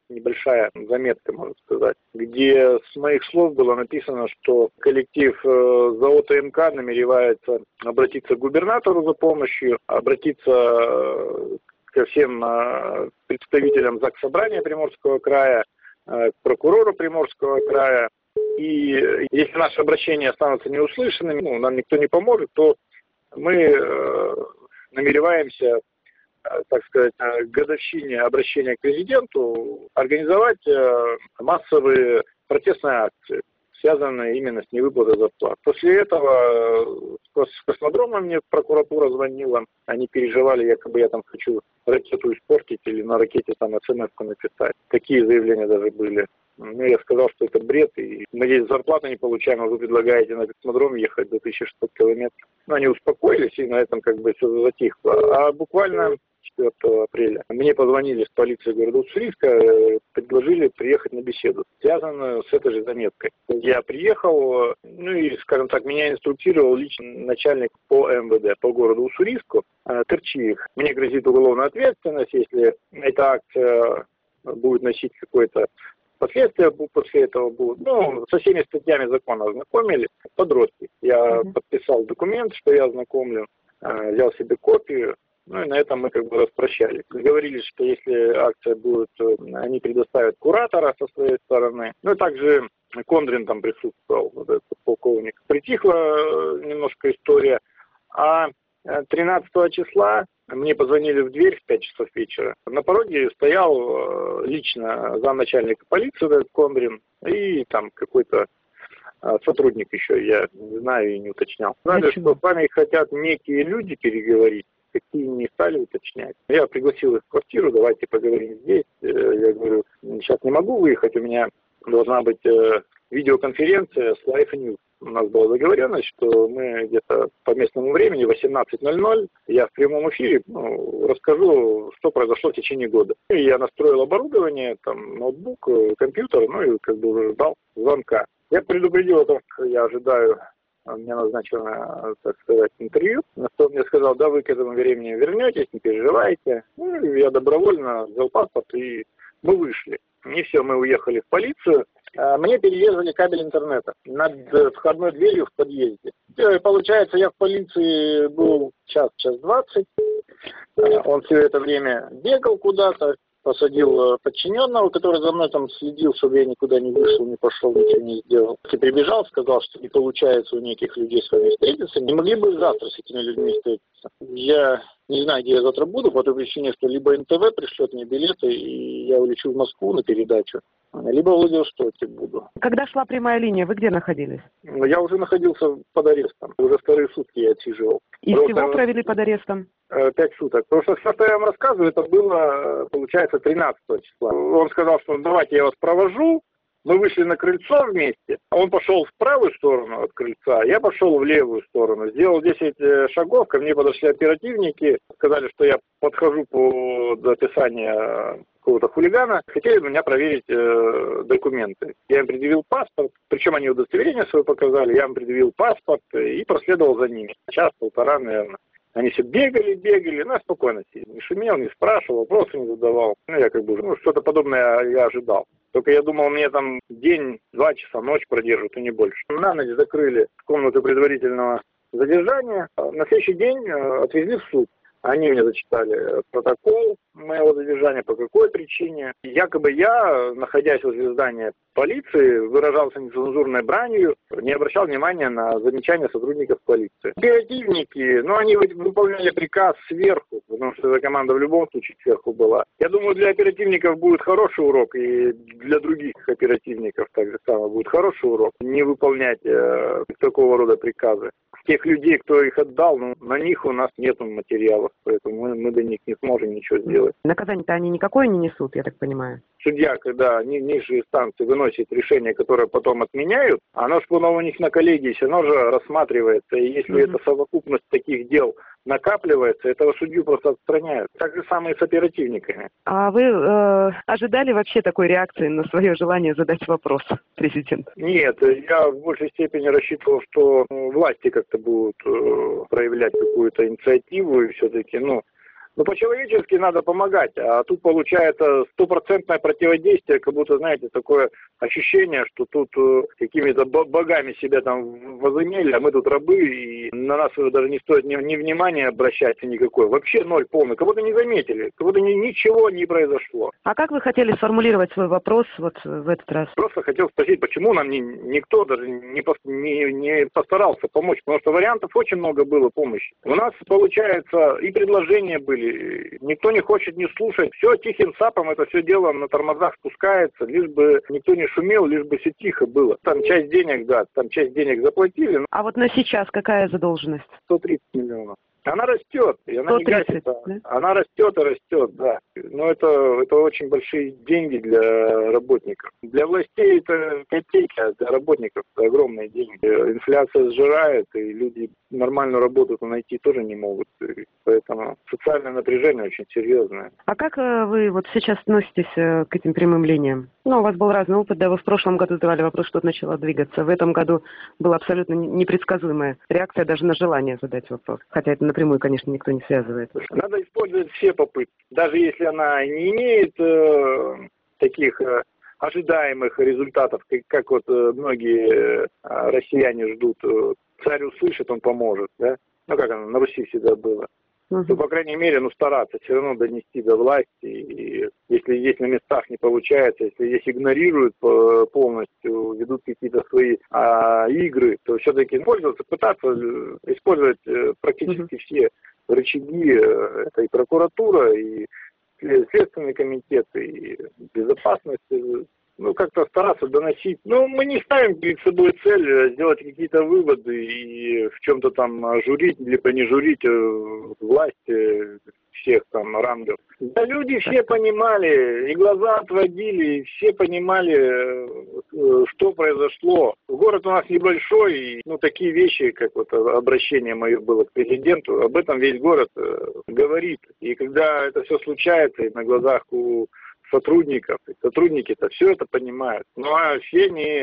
небольшая заметка, можно сказать, где с моих слов было написано, что коллектив ЗАО ТМК намеревается обратиться к губернатору за помощью, обратиться ко всем представителям Заксобрания Приморского края, к прокурору Приморского края. И если наши обращения останутся неуслышанными, ну, нам никто не поможет, то мы э, намереваемся, э, так сказать, к годовщине обращения к президенту организовать э, массовые протестные акции, связанные именно с невыплатой зарплат. После этого э, с космодрома мне прокуратура звонила, они переживали, якобы я там хочу ракету испортить или на ракете там СМС-ку написать. Такие заявления даже были. Ну, я сказал, что это бред, и мы здесь зарплату не получаем, а вы предлагаете на космодром ехать до тысячи шестисот километров. Ну, они успокоились, и на этом как бы все затихло. А буквально четвёртого апреля мне позвонили с полиции города Уссурийска, предложили приехать на беседу, связанную с этой же заметкой. Я приехал, ну и, скажем так, меня инструктировал лично начальник по МВД, по городу Уссурийску, Терчиев. Мне грозит уголовная ответственность, если эта акция будет носить какой-то последствия после этого будут. Ну, со всеми статьями закона ознакомили, подростки. Я mm-hmm. подписал документ, что я ознакомлен, взял себе копию, ну и на этом мы как бы распрощались. Говорили, что если акция будет, они предоставят куратора со своей стороны. Ну и также Кондрин там присутствовал, вот этот полковник. Притихла немножко история, а тринадцатого числа мне позвонили в дверь в пять часов вечера. На пороге стоял лично замначальника полиции, этот Кондрин, и там какой-то сотрудник еще, я не знаю и не уточнял. Знали, что с вами хотят некие люди переговорить, какие не стали уточнять. Я пригласил их в квартиру, давайте поговорим здесь. Я говорю, сейчас не могу выехать, у меня должна быть видеоконференция с Life News. У нас была договоренность, что мы где-то по местному времени восемнадцать ноль ноль, я в прямом эфире ну, расскажу, что произошло в течение года. И я настроил оборудование, там, ноутбук, компьютер, ну и как бы уже ждал звонка. Я предупредил о том, что я ожидаю, мне назначено, так сказать, интервью. На что он мне сказал, да, вы к этому времени вернетесь, не переживайте. Ну, я добровольно взял паспорт, и мы вышли. И все, мы уехали в полицию. Мне перерезали кабель интернета над входной дверью в подъезде. И, получается, я в полиции был час, час двадцать. Он все это время бегал куда-то, посадил подчиненного, который за мной там следил, чтобы я никуда не вышел, не пошел, ничего не сделал. И прибежал, сказал, что не получается у неких людей с вами встретиться. Не могли бы завтра с этими людьми встретиться. Я не знаю, где я завтра буду, по той причине, что либо эн тэ вэ пришлет мне билеты, и я улечу в Москву на передачу, либо в Владивостоке буду. Когда шла прямая линия, вы где находились? Я уже находился под арестом. Уже вторые сутки я отсиживал. И Просто... всего провели под арестом? Пять суток. Потому что все, что я вам рассказываю, это было, получается, тринадцатого числа. Он сказал, что давайте я вас провожу. Мы вышли на крыльцо вместе. Он пошел в правую сторону от крыльца, я пошел в левую сторону. Сделал десять шагов, ко мне подошли оперативники, сказали, что я подхожу по описанию какого-то хулигана. Хотели меня проверить э, документы. Я им предъявил паспорт, причем они удостоверение свое показали, я им предъявил паспорт и проследовал за ними. Час-полтора, наверное. Они все бегали, бегали, ну, я спокойно сидел. Не шумел, не спрашивал, вопросы не задавал. Ну, я как бы, ну, что-то подобное я ожидал. Только я думал, мне там день, два часа, ночь продержат, и не больше. На ночь закрыли комнату предварительного задержания. На следующий день отвезли в суд. Они мне зачитали протокол моего задержания, по какой причине. Якобы я, находясь возле здания полиции, выражался нецензурной бранью, не обращал внимания на замечания сотрудников полиции. Оперативники, ну, они выполняли приказ сверху, потому что эта команда в любом случае сверху была. Я думаю, для оперативников будет хороший урок, и для других оперативников так же самое будет хороший урок. Не выполнять э, такого рода приказы. Тех людей, кто их отдал, ну, на них у нас нет материалов, поэтому мы, мы до них не сможем ничего сделать. Наказание-то они никакое не несут, я так понимаю? Судья, когда ни, низшие инстанции выносят решение, которое потом отменяют, оно же у них на коллегии, оно же рассматривается, и если mm-hmm. эта совокупность таких дел накапливается, этого судью просто отстраняют. Так же самое и с оперативниками. А вы э, ожидали вообще такой реакции на свое желание задать вопрос президенту? Нет, я в большей степени рассчитывал, что власти как-то будут э, проявлять какую-то инициативу, и все-таки, ну, Ну, по-человечески надо помогать, а тут получается стопроцентное противодействие, как будто, знаете, такое ощущение, что тут э, какими-то богами себя там возымели, а мы тут рабы, и на нас уже даже не стоит ни, ни внимания обращать никакое. Вообще ноль полный, как будто не заметили, как будто ни, ничего не произошло. А как вы хотели сформулировать свой вопрос вот в этот раз? Просто хотел спросить, почему нам ни, никто даже не, не, не постарался помочь, потому что вариантов очень много было помощи. У нас, получается, и предложения были, никто не хочет не слушать, все тихим сапом, это все дело на тормозах спускается, лишь бы никто не шумел, лишь бы все тихо было. Там часть денег, да, там часть денег заплатили. А вот на сейчас какая задолженность? сто тридцать миллионов. Она растет, и она не гасится. Да? Она растет и растет, да. Но это, это очень большие деньги для работников. Для властей это копейки, а для работников это огромные деньги. Инфляция сжирает, и люди нормальную работу найти тоже не могут. И поэтому социальное напряжение очень серьезное. А как вы вот сейчас относитесь к этим прямым линиям? Ну, у вас был разный опыт, да, вы в прошлом году задавали вопрос, что начало двигаться. В этом году была абсолютно непредсказуемая реакция даже на желание задать вопрос. Хотя это напрямую, конечно, никто не связывает. Надо использовать все попытки. Даже если она не имеет э, таких э, ожидаемых результатов, как, как вот э, многие э, россияне ждут. Э, царь услышит, он поможет, да? Ну, как оно на Руси всегда было. Uh-huh. То, по крайней мере, ну, стараться все равно донести до власти. И если здесь на местах не получается, если здесь игнорируют полностью, ведут какие-то свои а, игры, то все-таки пользоваться, пытаться использовать практически uh-huh. все рычаги. Это и прокуратура, и Следственный комитет, и безопасность. Ну, как-то стараться доносить. Ну, мы не ставим перед собой цель сделать какие-то выводы и в чем-то там журить или понежурить власти всех там рангов. Да люди все понимали, и глаза отводили, и все понимали, что произошло. Город у нас небольшой, и ну, такие вещи, как вот обращение мое было к президенту, об этом весь город говорит. И когда это все случается, и на глазах у сотрудников, и сотрудники-то все это понимают. Ну а все они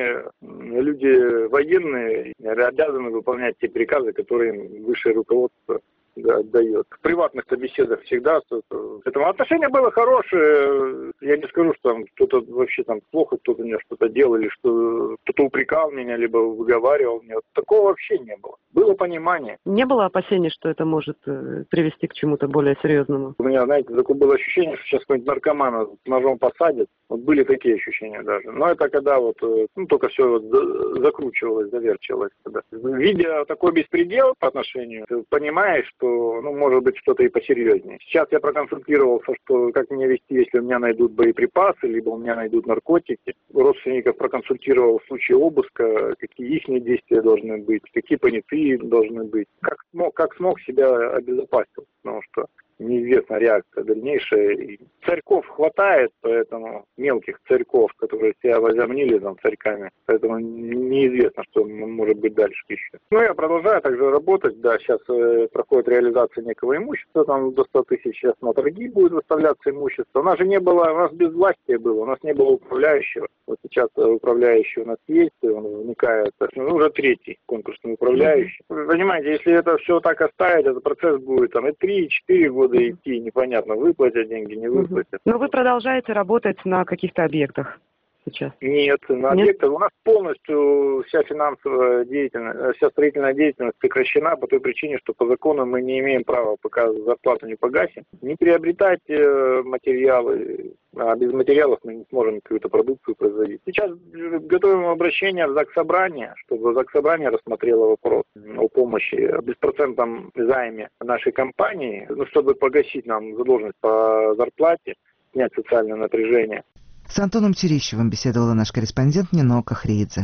люди военные, обязаны выполнять те приказы, которые им высшее руководство да, отдает. В приватных-то беседах всегда поэтому отношение было хорошее. Я не скажу, что там кто-то вообще там плохо, кто-то мне что-то делал, или что кто-то упрекал меня, либо выговаривал меня. Такого вообще не было. Было понимание. Не было опасений, что это может привести к чему-то более серьезному? У меня, знаете, такое было ощущение, что сейчас какой-нибудь наркомана с ножом посадят. Вот были такие ощущения даже. Но это когда вот, ну, только все вот закручивалось, заверчивалось. Когда. Видя такой беспредел по отношению, ты понимаешь, что, ну, может быть, что-то и посерьезнее. Сейчас я проконсультировался, что как меня вести, если у меня найдут боеприпасы, либо у меня найдут наркотики. Родственников проконсультировал в случае обыска, какие их действия должны быть, какие понятые должны быть. Как смог, как смог себя обезопасил, потому что неизвестна реакция дальнейшая. И царьков хватает, поэтому мелких царьков, которые себя возомнили там царьками, поэтому неизвестно, что может быть дальше еще. Ну, я продолжаю также работать, да, сейчас э, проходит реализация некого имущества, там до ста тысяч сейчас на торги будет выставляться имущество. У нас же не было, у нас безвластие было, у нас не было управляющего. Вот сейчас управляющий у нас есть, он вникает, ну, уже третий конкурсный управляющий. Вы понимаете, если это все так оставить, этот процесс будет там и три-четыре года идти, непонятно, выплатят деньги, не выплатят. Но вы продолжаете работать на каких-то объектах сейчас? Нет, на Нет? объектах у нас полностью вся финансовая деятельность, вся строительная деятельность прекращена по той причине, что по закону мы не имеем права, пока зарплату не погасим, не приобретать материалы, а без материалов мы не сможем какую-то продукцию производить. Сейчас готовим обращение в Заксобрание, чтобы Заксобрание рассмотрело вопрос о помощи, о беспроцентном займе нашей компании, ну, чтобы погасить нам задолженность по зарплате, снять социальное напряжение. С Антоном Терещевым беседовала наш корреспондент Нино Кахриидзе.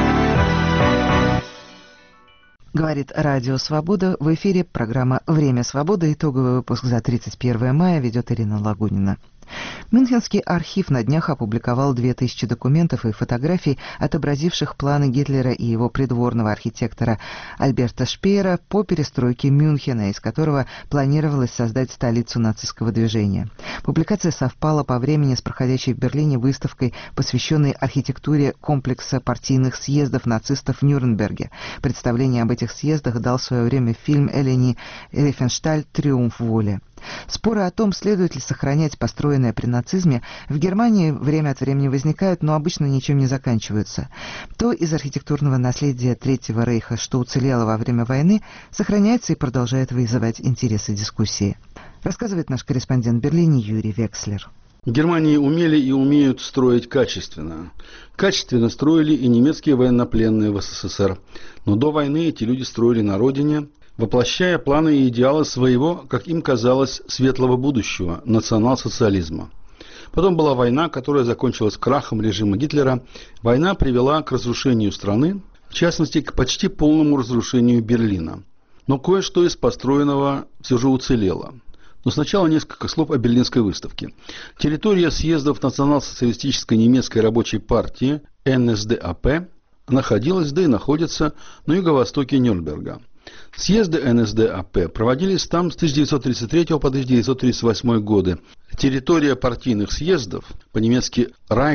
Говорит Радио Свобода. В эфире программа «Время свободы». Итоговый выпуск за тридцать первое мая ведет Ирина Лагунина. Мюнхенский архив на днях опубликовал две тысячи документов и фотографий, отобразивших планы Гитлера и его придворного архитектора Альберта Шпеера по перестройке Мюнхена, из которого планировалось создать столицу нацистского движения. Публикация совпала по времени с проходящей в Берлине выставкой, посвященной архитектуре комплекса партийных съездов нацистов в Нюрнберге. Представление об этих съездах дал в свое время фильм Элени Рифеншталь «Триумф воли». Споры о том, следует ли сохранять построенное при нацизме, в Германии время от времени возникают, но обычно ничем не заканчиваются. То из архитектурного наследия Третьего Рейха, что уцелело во время войны, сохраняется и продолжает вызывать интересы дискуссии. Рассказывает наш корреспондент в Берлине Юрий Векслер. В Германии умели и умеют строить качественно. Качественно строили и немецкие военнопленные в СССР. Но до войны эти люди строили на родине, воплощая планы и идеалы своего, как им казалось, светлого будущего, национал-социализма. Потом была война, которая закончилась крахом режима Гитлера. Война привела к разрушению страны, в частности, к почти полному разрушению Берлина. Но кое-что из построенного все же уцелело. Но сначала несколько слов о Берлинской выставке. Территория съездов Национал-социалистической немецкой рабочей партии эн эс дэ а пэ находилась, да и находится на юго-востоке Нюрнберга. Съезды эн эс дэ а пэ проводились там с тысяча девятьсот тридцать третьего по тысяча девятьсот тридцать восьмой годы. Территория партийных съездов, по-немецки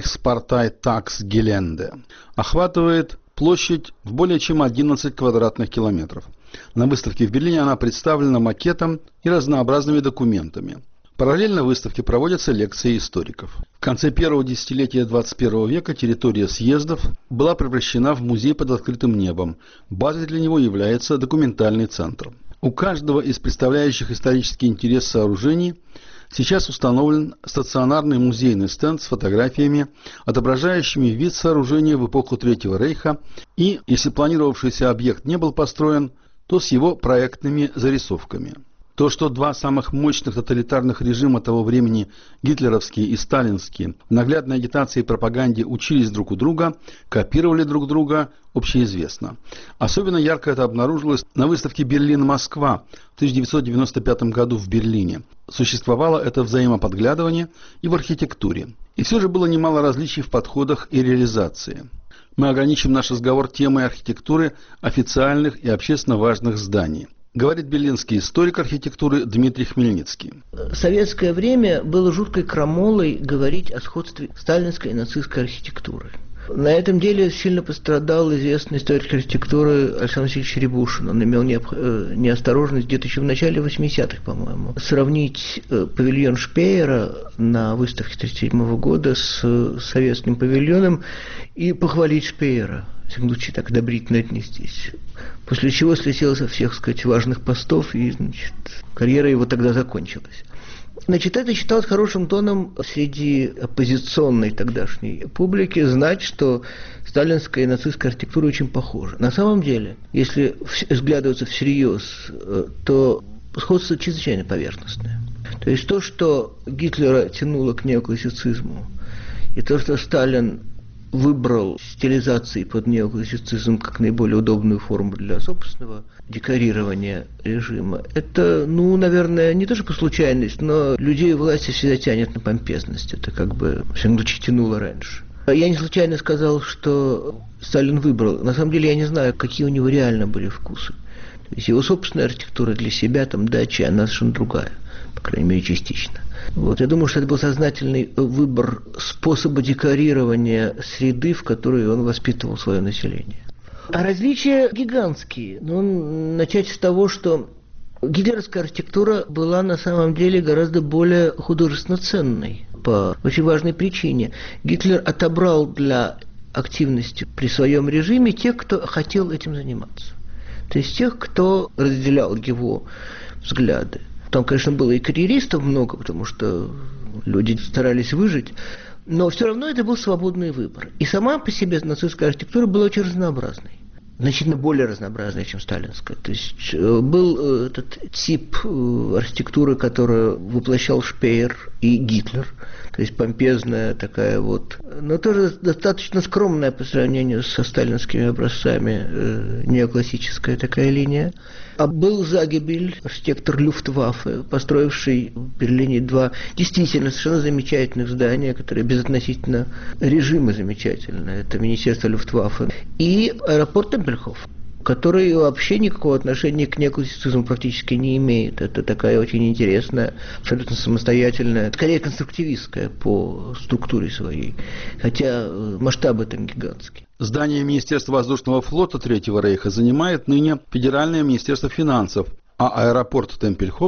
Reichsparteitagsgelände, охватывает площадь в более чем одиннадцать квадратных километров. На выставке в Берлине она представлена макетом и разнообразными документами. Параллельно выставке проводятся лекции историков. В конце первого десятилетия двадцать первого века территория съездов была превращена в музей под открытым небом. Базой для него является документальный центр. У каждого из представляющих исторический интерес сооружений сейчас установлен стационарный музейный стенд с фотографиями, отображающими вид сооружения в эпоху Третьего Рейха, и, если планировавшийся объект не был построен, то с его проектными зарисовками. То, что два самых мощных тоталитарных режима того времени, гитлеровские и сталинские, в наглядной агитации и пропаганде учились друг у друга, копировали друг друга, общеизвестно. Особенно ярко это обнаружилось на выставке «Берлин-Москва» в тысяча девятьсот девяносто пятом году в Берлине. Существовало это взаимоподглядывание и в архитектуре. И все же было немало различий в подходах и реализации. Мы ограничим наш разговор темой архитектуры официальных и общественно важных зданий. Говорит берлинский историк архитектуры Дмитрий Хмельницкий. В советское время было жуткой крамолой говорить о сходстве сталинской и нацистской архитектуры. На этом деле сильно пострадал известный историк архитектуры Александр Васильевич Рябушин. Он имел неосторожность где-то еще в начале восьмидесятых, по-моему, сравнить павильон Шпеера на выставке тысяча девятьсот тридцать седьмого года с советским павильоном и похвалить Шпеера. В всяком случае, так одобрительно отнестись. После чего слетел со всех, сказать, важных постов, и, значит, карьера его тогда закончилась. Значит, это считалось хорошим тоном среди оппозиционной тогдашней публики знать, что сталинская и нацистская архитектура очень похожа. На самом деле, если взглядываться всерьез, то сходство чрезвычайно поверхностное. То есть то, что Гитлера тянуло к неоклассицизму, и то, что Сталин выбрал стилизации под неоклассицизм как наиболее удобную форму для собственного декорирования режима, это, ну, наверное, не то что по случайности, но людей власти всегда тянет на помпезность. Это как бы всем лучше тянуло раньше. Я не случайно сказал, что Сталин выбрал. На самом деле я не знаю, какие у него реально были вкусы. То есть его собственная архитектура для себя, там, дача, она совершенно другая, по крайней мере, частично. Вот, я думаю, что это был сознательный выбор способа декорирования среды, в которой он воспитывал свое население. А различия гигантские. Ну, начать с того, что гитлеровская архитектура была на самом деле гораздо более художественно ценной по очень важной причине. Гитлер отобрал для активности при своем режиме тех, кто хотел этим заниматься. То есть тех, кто разделял его взгляды. Там, конечно, было и карьеристов много, потому что люди старались выжить, но все равно это был свободный выбор. И сама по себе нацистская архитектура была очень разнообразной. Значительно более разнообразной, чем сталинская. То есть был этот тип архитектуры, который воплощал Шпеер и Гитлер. То есть помпезная такая вот, но тоже достаточно скромная по сравнению со сталинскими образцами э, неоклассическая такая линия. А был Загебель, архитектор Люфтваффе, построивший в Берлине два действительно совершенно замечательных здания, которые безотносительно режима замечательны. Это Министерство Люфтваффе и аэропорт Темпельхоф, который вообще никакого отношения к неоклассицизму практически не имеет. Это такая очень интересная, абсолютно самостоятельная, скорее конструктивистская по структуре своей, хотя масштабы там гигантские. Здание Министерства воздушного флота Третьего Рейха занимает ныне Федеральное министерство финансов, а аэропорт Темпельхоф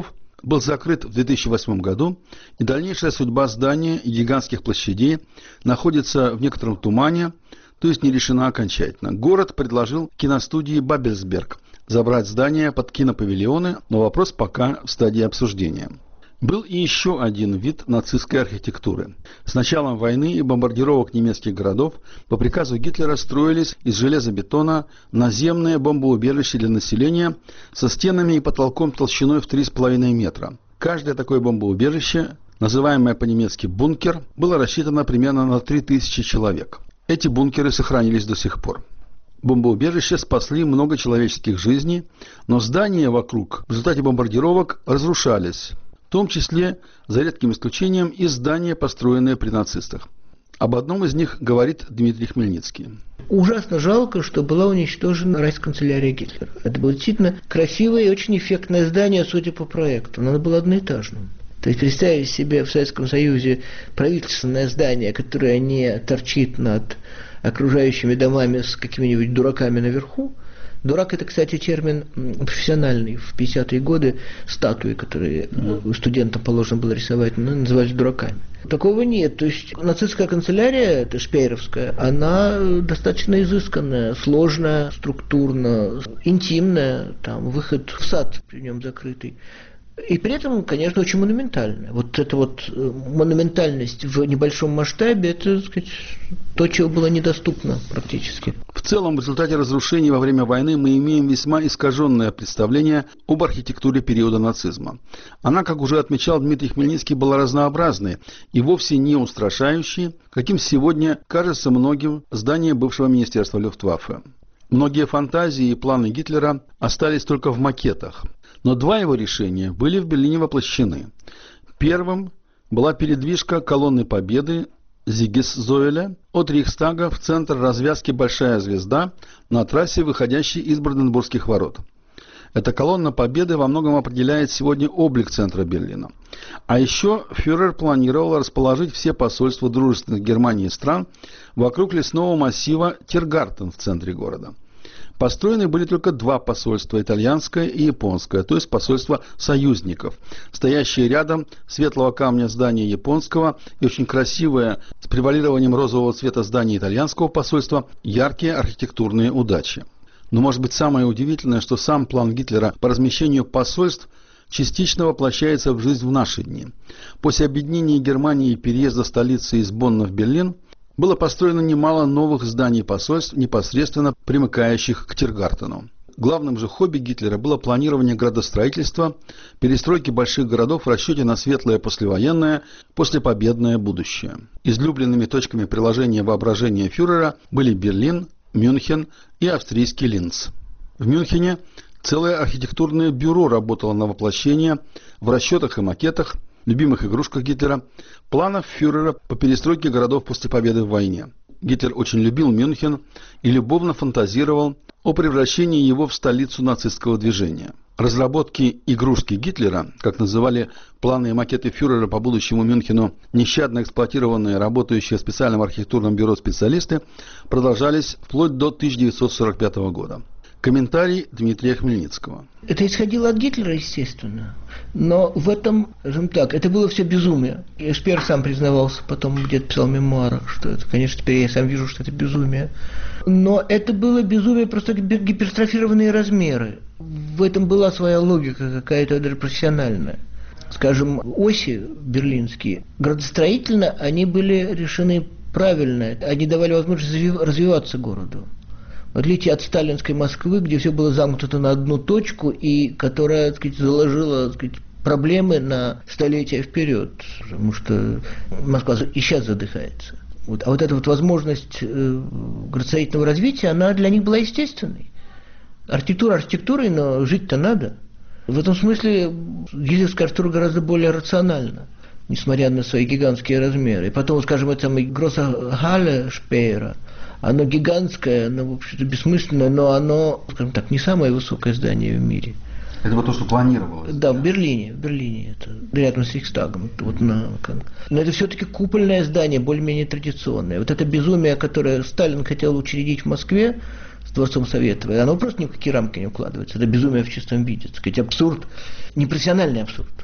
был закрыт в две тысячи восьмом году, и дальнейшая судьба здания и гигантских площадей находится в некотором тумане, то есть не решена окончательно. Город предложил киностудии «Бабельсберг» забрать здание под кинопавильоны, но вопрос пока в стадии обсуждения. Был и еще один вид нацистской архитектуры. С началом войны и бомбардировок немецких городов по приказу Гитлера строились из железобетона наземные бомбоубежища для населения со стенами и потолком толщиной в три с половиной метра. Каждое такое бомбоубежище, называемое по-немецки «бункер», было рассчитано примерно на три тысячи человек. Эти бункеры сохранились до сих пор. Бомбоубежища спасли много человеческих жизней, но здания вокруг в результате бомбардировок разрушались, в том числе, за редким исключением, и здания, построенные при нацистах. Об одном из них говорит Дмитрий Хмельницкий. Ужасно жалко, что была уничтожена райсканцелярия Гитлера. Это было действительно красивое и очень эффектное здание, судя по проекту, но оно было одноэтажным. То есть представить себе в Советском Союзе правительственное здание, которое не торчит над окружающими домами с какими-нибудь дураками наверху. Дурак – это, кстати, термин профессиональный. В пятидесятые годы статуи, которые студентам положено было рисовать, назывались дураками. Такого нет. То есть нацистская канцелярия, это шпееровская, она достаточно изысканная, сложная, структурно, интимная. Там выход в сад при нем закрытый. И при этом, конечно, очень монументальная. Вот эта вот монументальность в небольшом масштабе, это, так сказать, то, чего было недоступно практически. В целом, в результате разрушений во время войны мы имеем весьма искаженное представление об архитектуре периода нацизма. Она, как уже отмечал Дмитрий Хмельницкий, была разнообразной и вовсе не устрашающей, каким сегодня кажется многим здание бывшего министерства Люфтваффе. Многие фантазии и планы Гитлера остались только в макетах. Но два его решения были в Берлине воплощены. Первым была передвижка колонны Победы Зиггесзойля от Рейхстага в центр развязки «Большая звезда» на трассе, выходящей из Бранденбургских ворот. Эта колонна Победы во многом определяет сегодня облик центра Берлина. А еще фюрер планировал расположить все посольства дружественных Германии стран вокруг лесного массива Тиргартен в центре города. Построены были только два посольства, итальянское и японское, то есть посольства союзников, стоящие рядом светлого камня здания японского и очень красивое с превалированием розового цвета здание итальянского посольства, яркие архитектурные удачи. Но может быть самое удивительное, что сам план Гитлера по размещению посольств частично воплощается в жизнь в наши дни. После объединения Германии и переезда столицы из Бонна в Берлин было построено немало новых зданий посольств, непосредственно примыкающих к Тиргартену. Главным же хобби Гитлера было планирование градостроительства, перестройки больших городов в расчете на светлое послевоенное, послепобедное будущее. Излюбленными точками приложения воображения фюрера были Берлин, Мюнхен и австрийский Линц. В Мюнхене целое архитектурное бюро работало на воплощение в расчетах и макетах, любимых игрушках Гитлера, планов фюрера по перестройке городов после победы в войне. Гитлер очень любил Мюнхен и любовно фантазировал о превращении его в столицу нацистского движения. Разработки «игрушки Гитлера», как называли планы и макеты фюрера по будущему Мюнхену, нещадно эксплуатированные, работающие в специальном архитектурном бюро специалисты, продолжались вплоть до тысяча девятьсот сорок пятого года. Комментарий Дмитрия Хмельницкого. Это исходило от Гитлера, естественно. Но в этом, скажем так, это было все безумие. И Шпеер сам признавался, потом где-то писал мемуары, что это, конечно, теперь я сам вижу, что это безумие. Но это было безумие, просто гипертрофированные размеры. В этом была своя логика какая-то даже профессиональная. Скажем, оси берлинские, градостроительно они были решены правильно. Они давали возможность развиваться городу. В отличие от сталинской Москвы, где все было замкнуто на одну точку и которая, так сказать, заложила, так сказать, проблемы на столетия вперед, потому что Москва и сейчас задыхается. Вот. А вот эта вот возможность э, градостроительного развития, она для них была естественной. Архитектура архитектурой, но жить-то надо. В этом смысле гитлеровская архитектура гораздо более рациональна, несмотря на свои гигантские размеры. И потом, скажем, это самое Гроссахале Шпеера, оно гигантское, оно, в общем-то, бессмысленное, но оно, скажем так, не самое высокое здание в мире. Это вот то, что планировалось? Да, в Берлине, в Берлине, это рядом с Рейхстагом. Вот на, но это все-таки купольное здание, более-менее традиционное. Вот это безумие, которое Сталин хотел учредить в Москве с Дворцом Советов, оно просто ни в какие рамки не укладывается. Это безумие в чистом виде, так сказать, абсурд, непрофессиональный абсурд.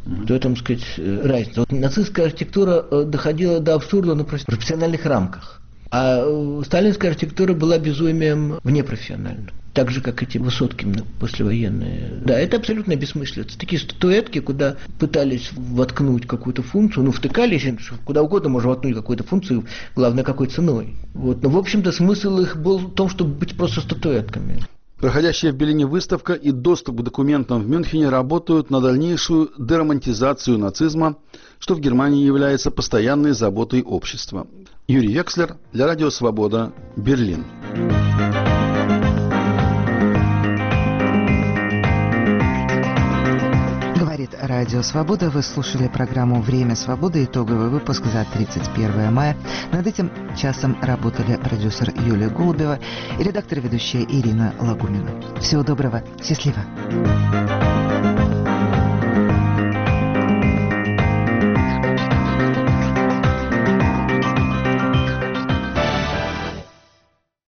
В этом, так сказать, разница. Вот нацистская архитектура доходила до абсурда на профессиональных рамках, а сталинская архитектура была безумием внепрофессиональным. Так же, как эти высотки послевоенные. Да, это абсолютно бессмыслица. Такие статуэтки, куда пытались воткнуть какую-то функцию, ну, втыкались, куда угодно можно воткнуть какую-то функцию, главное, какой ценой. Вот. Но, в общем-то, смысл их был в том, чтобы быть просто статуэтками. Проходящая в Берлине выставка и доступ к документам в Мюнхене работают на дальнейшую деромантизацию нацизма, что в Германии является постоянной заботой общества. Юрий Векслер для Радио Свобода, Берлин. Радио Свобода. Вы слушали программу «Время свободы», итоговый выпуск за тридцать первое мая. Над этим часом работали продюсер Юлия Голубева и редактор-ведущая Ирина Лагунина. Всего доброго, счастливо.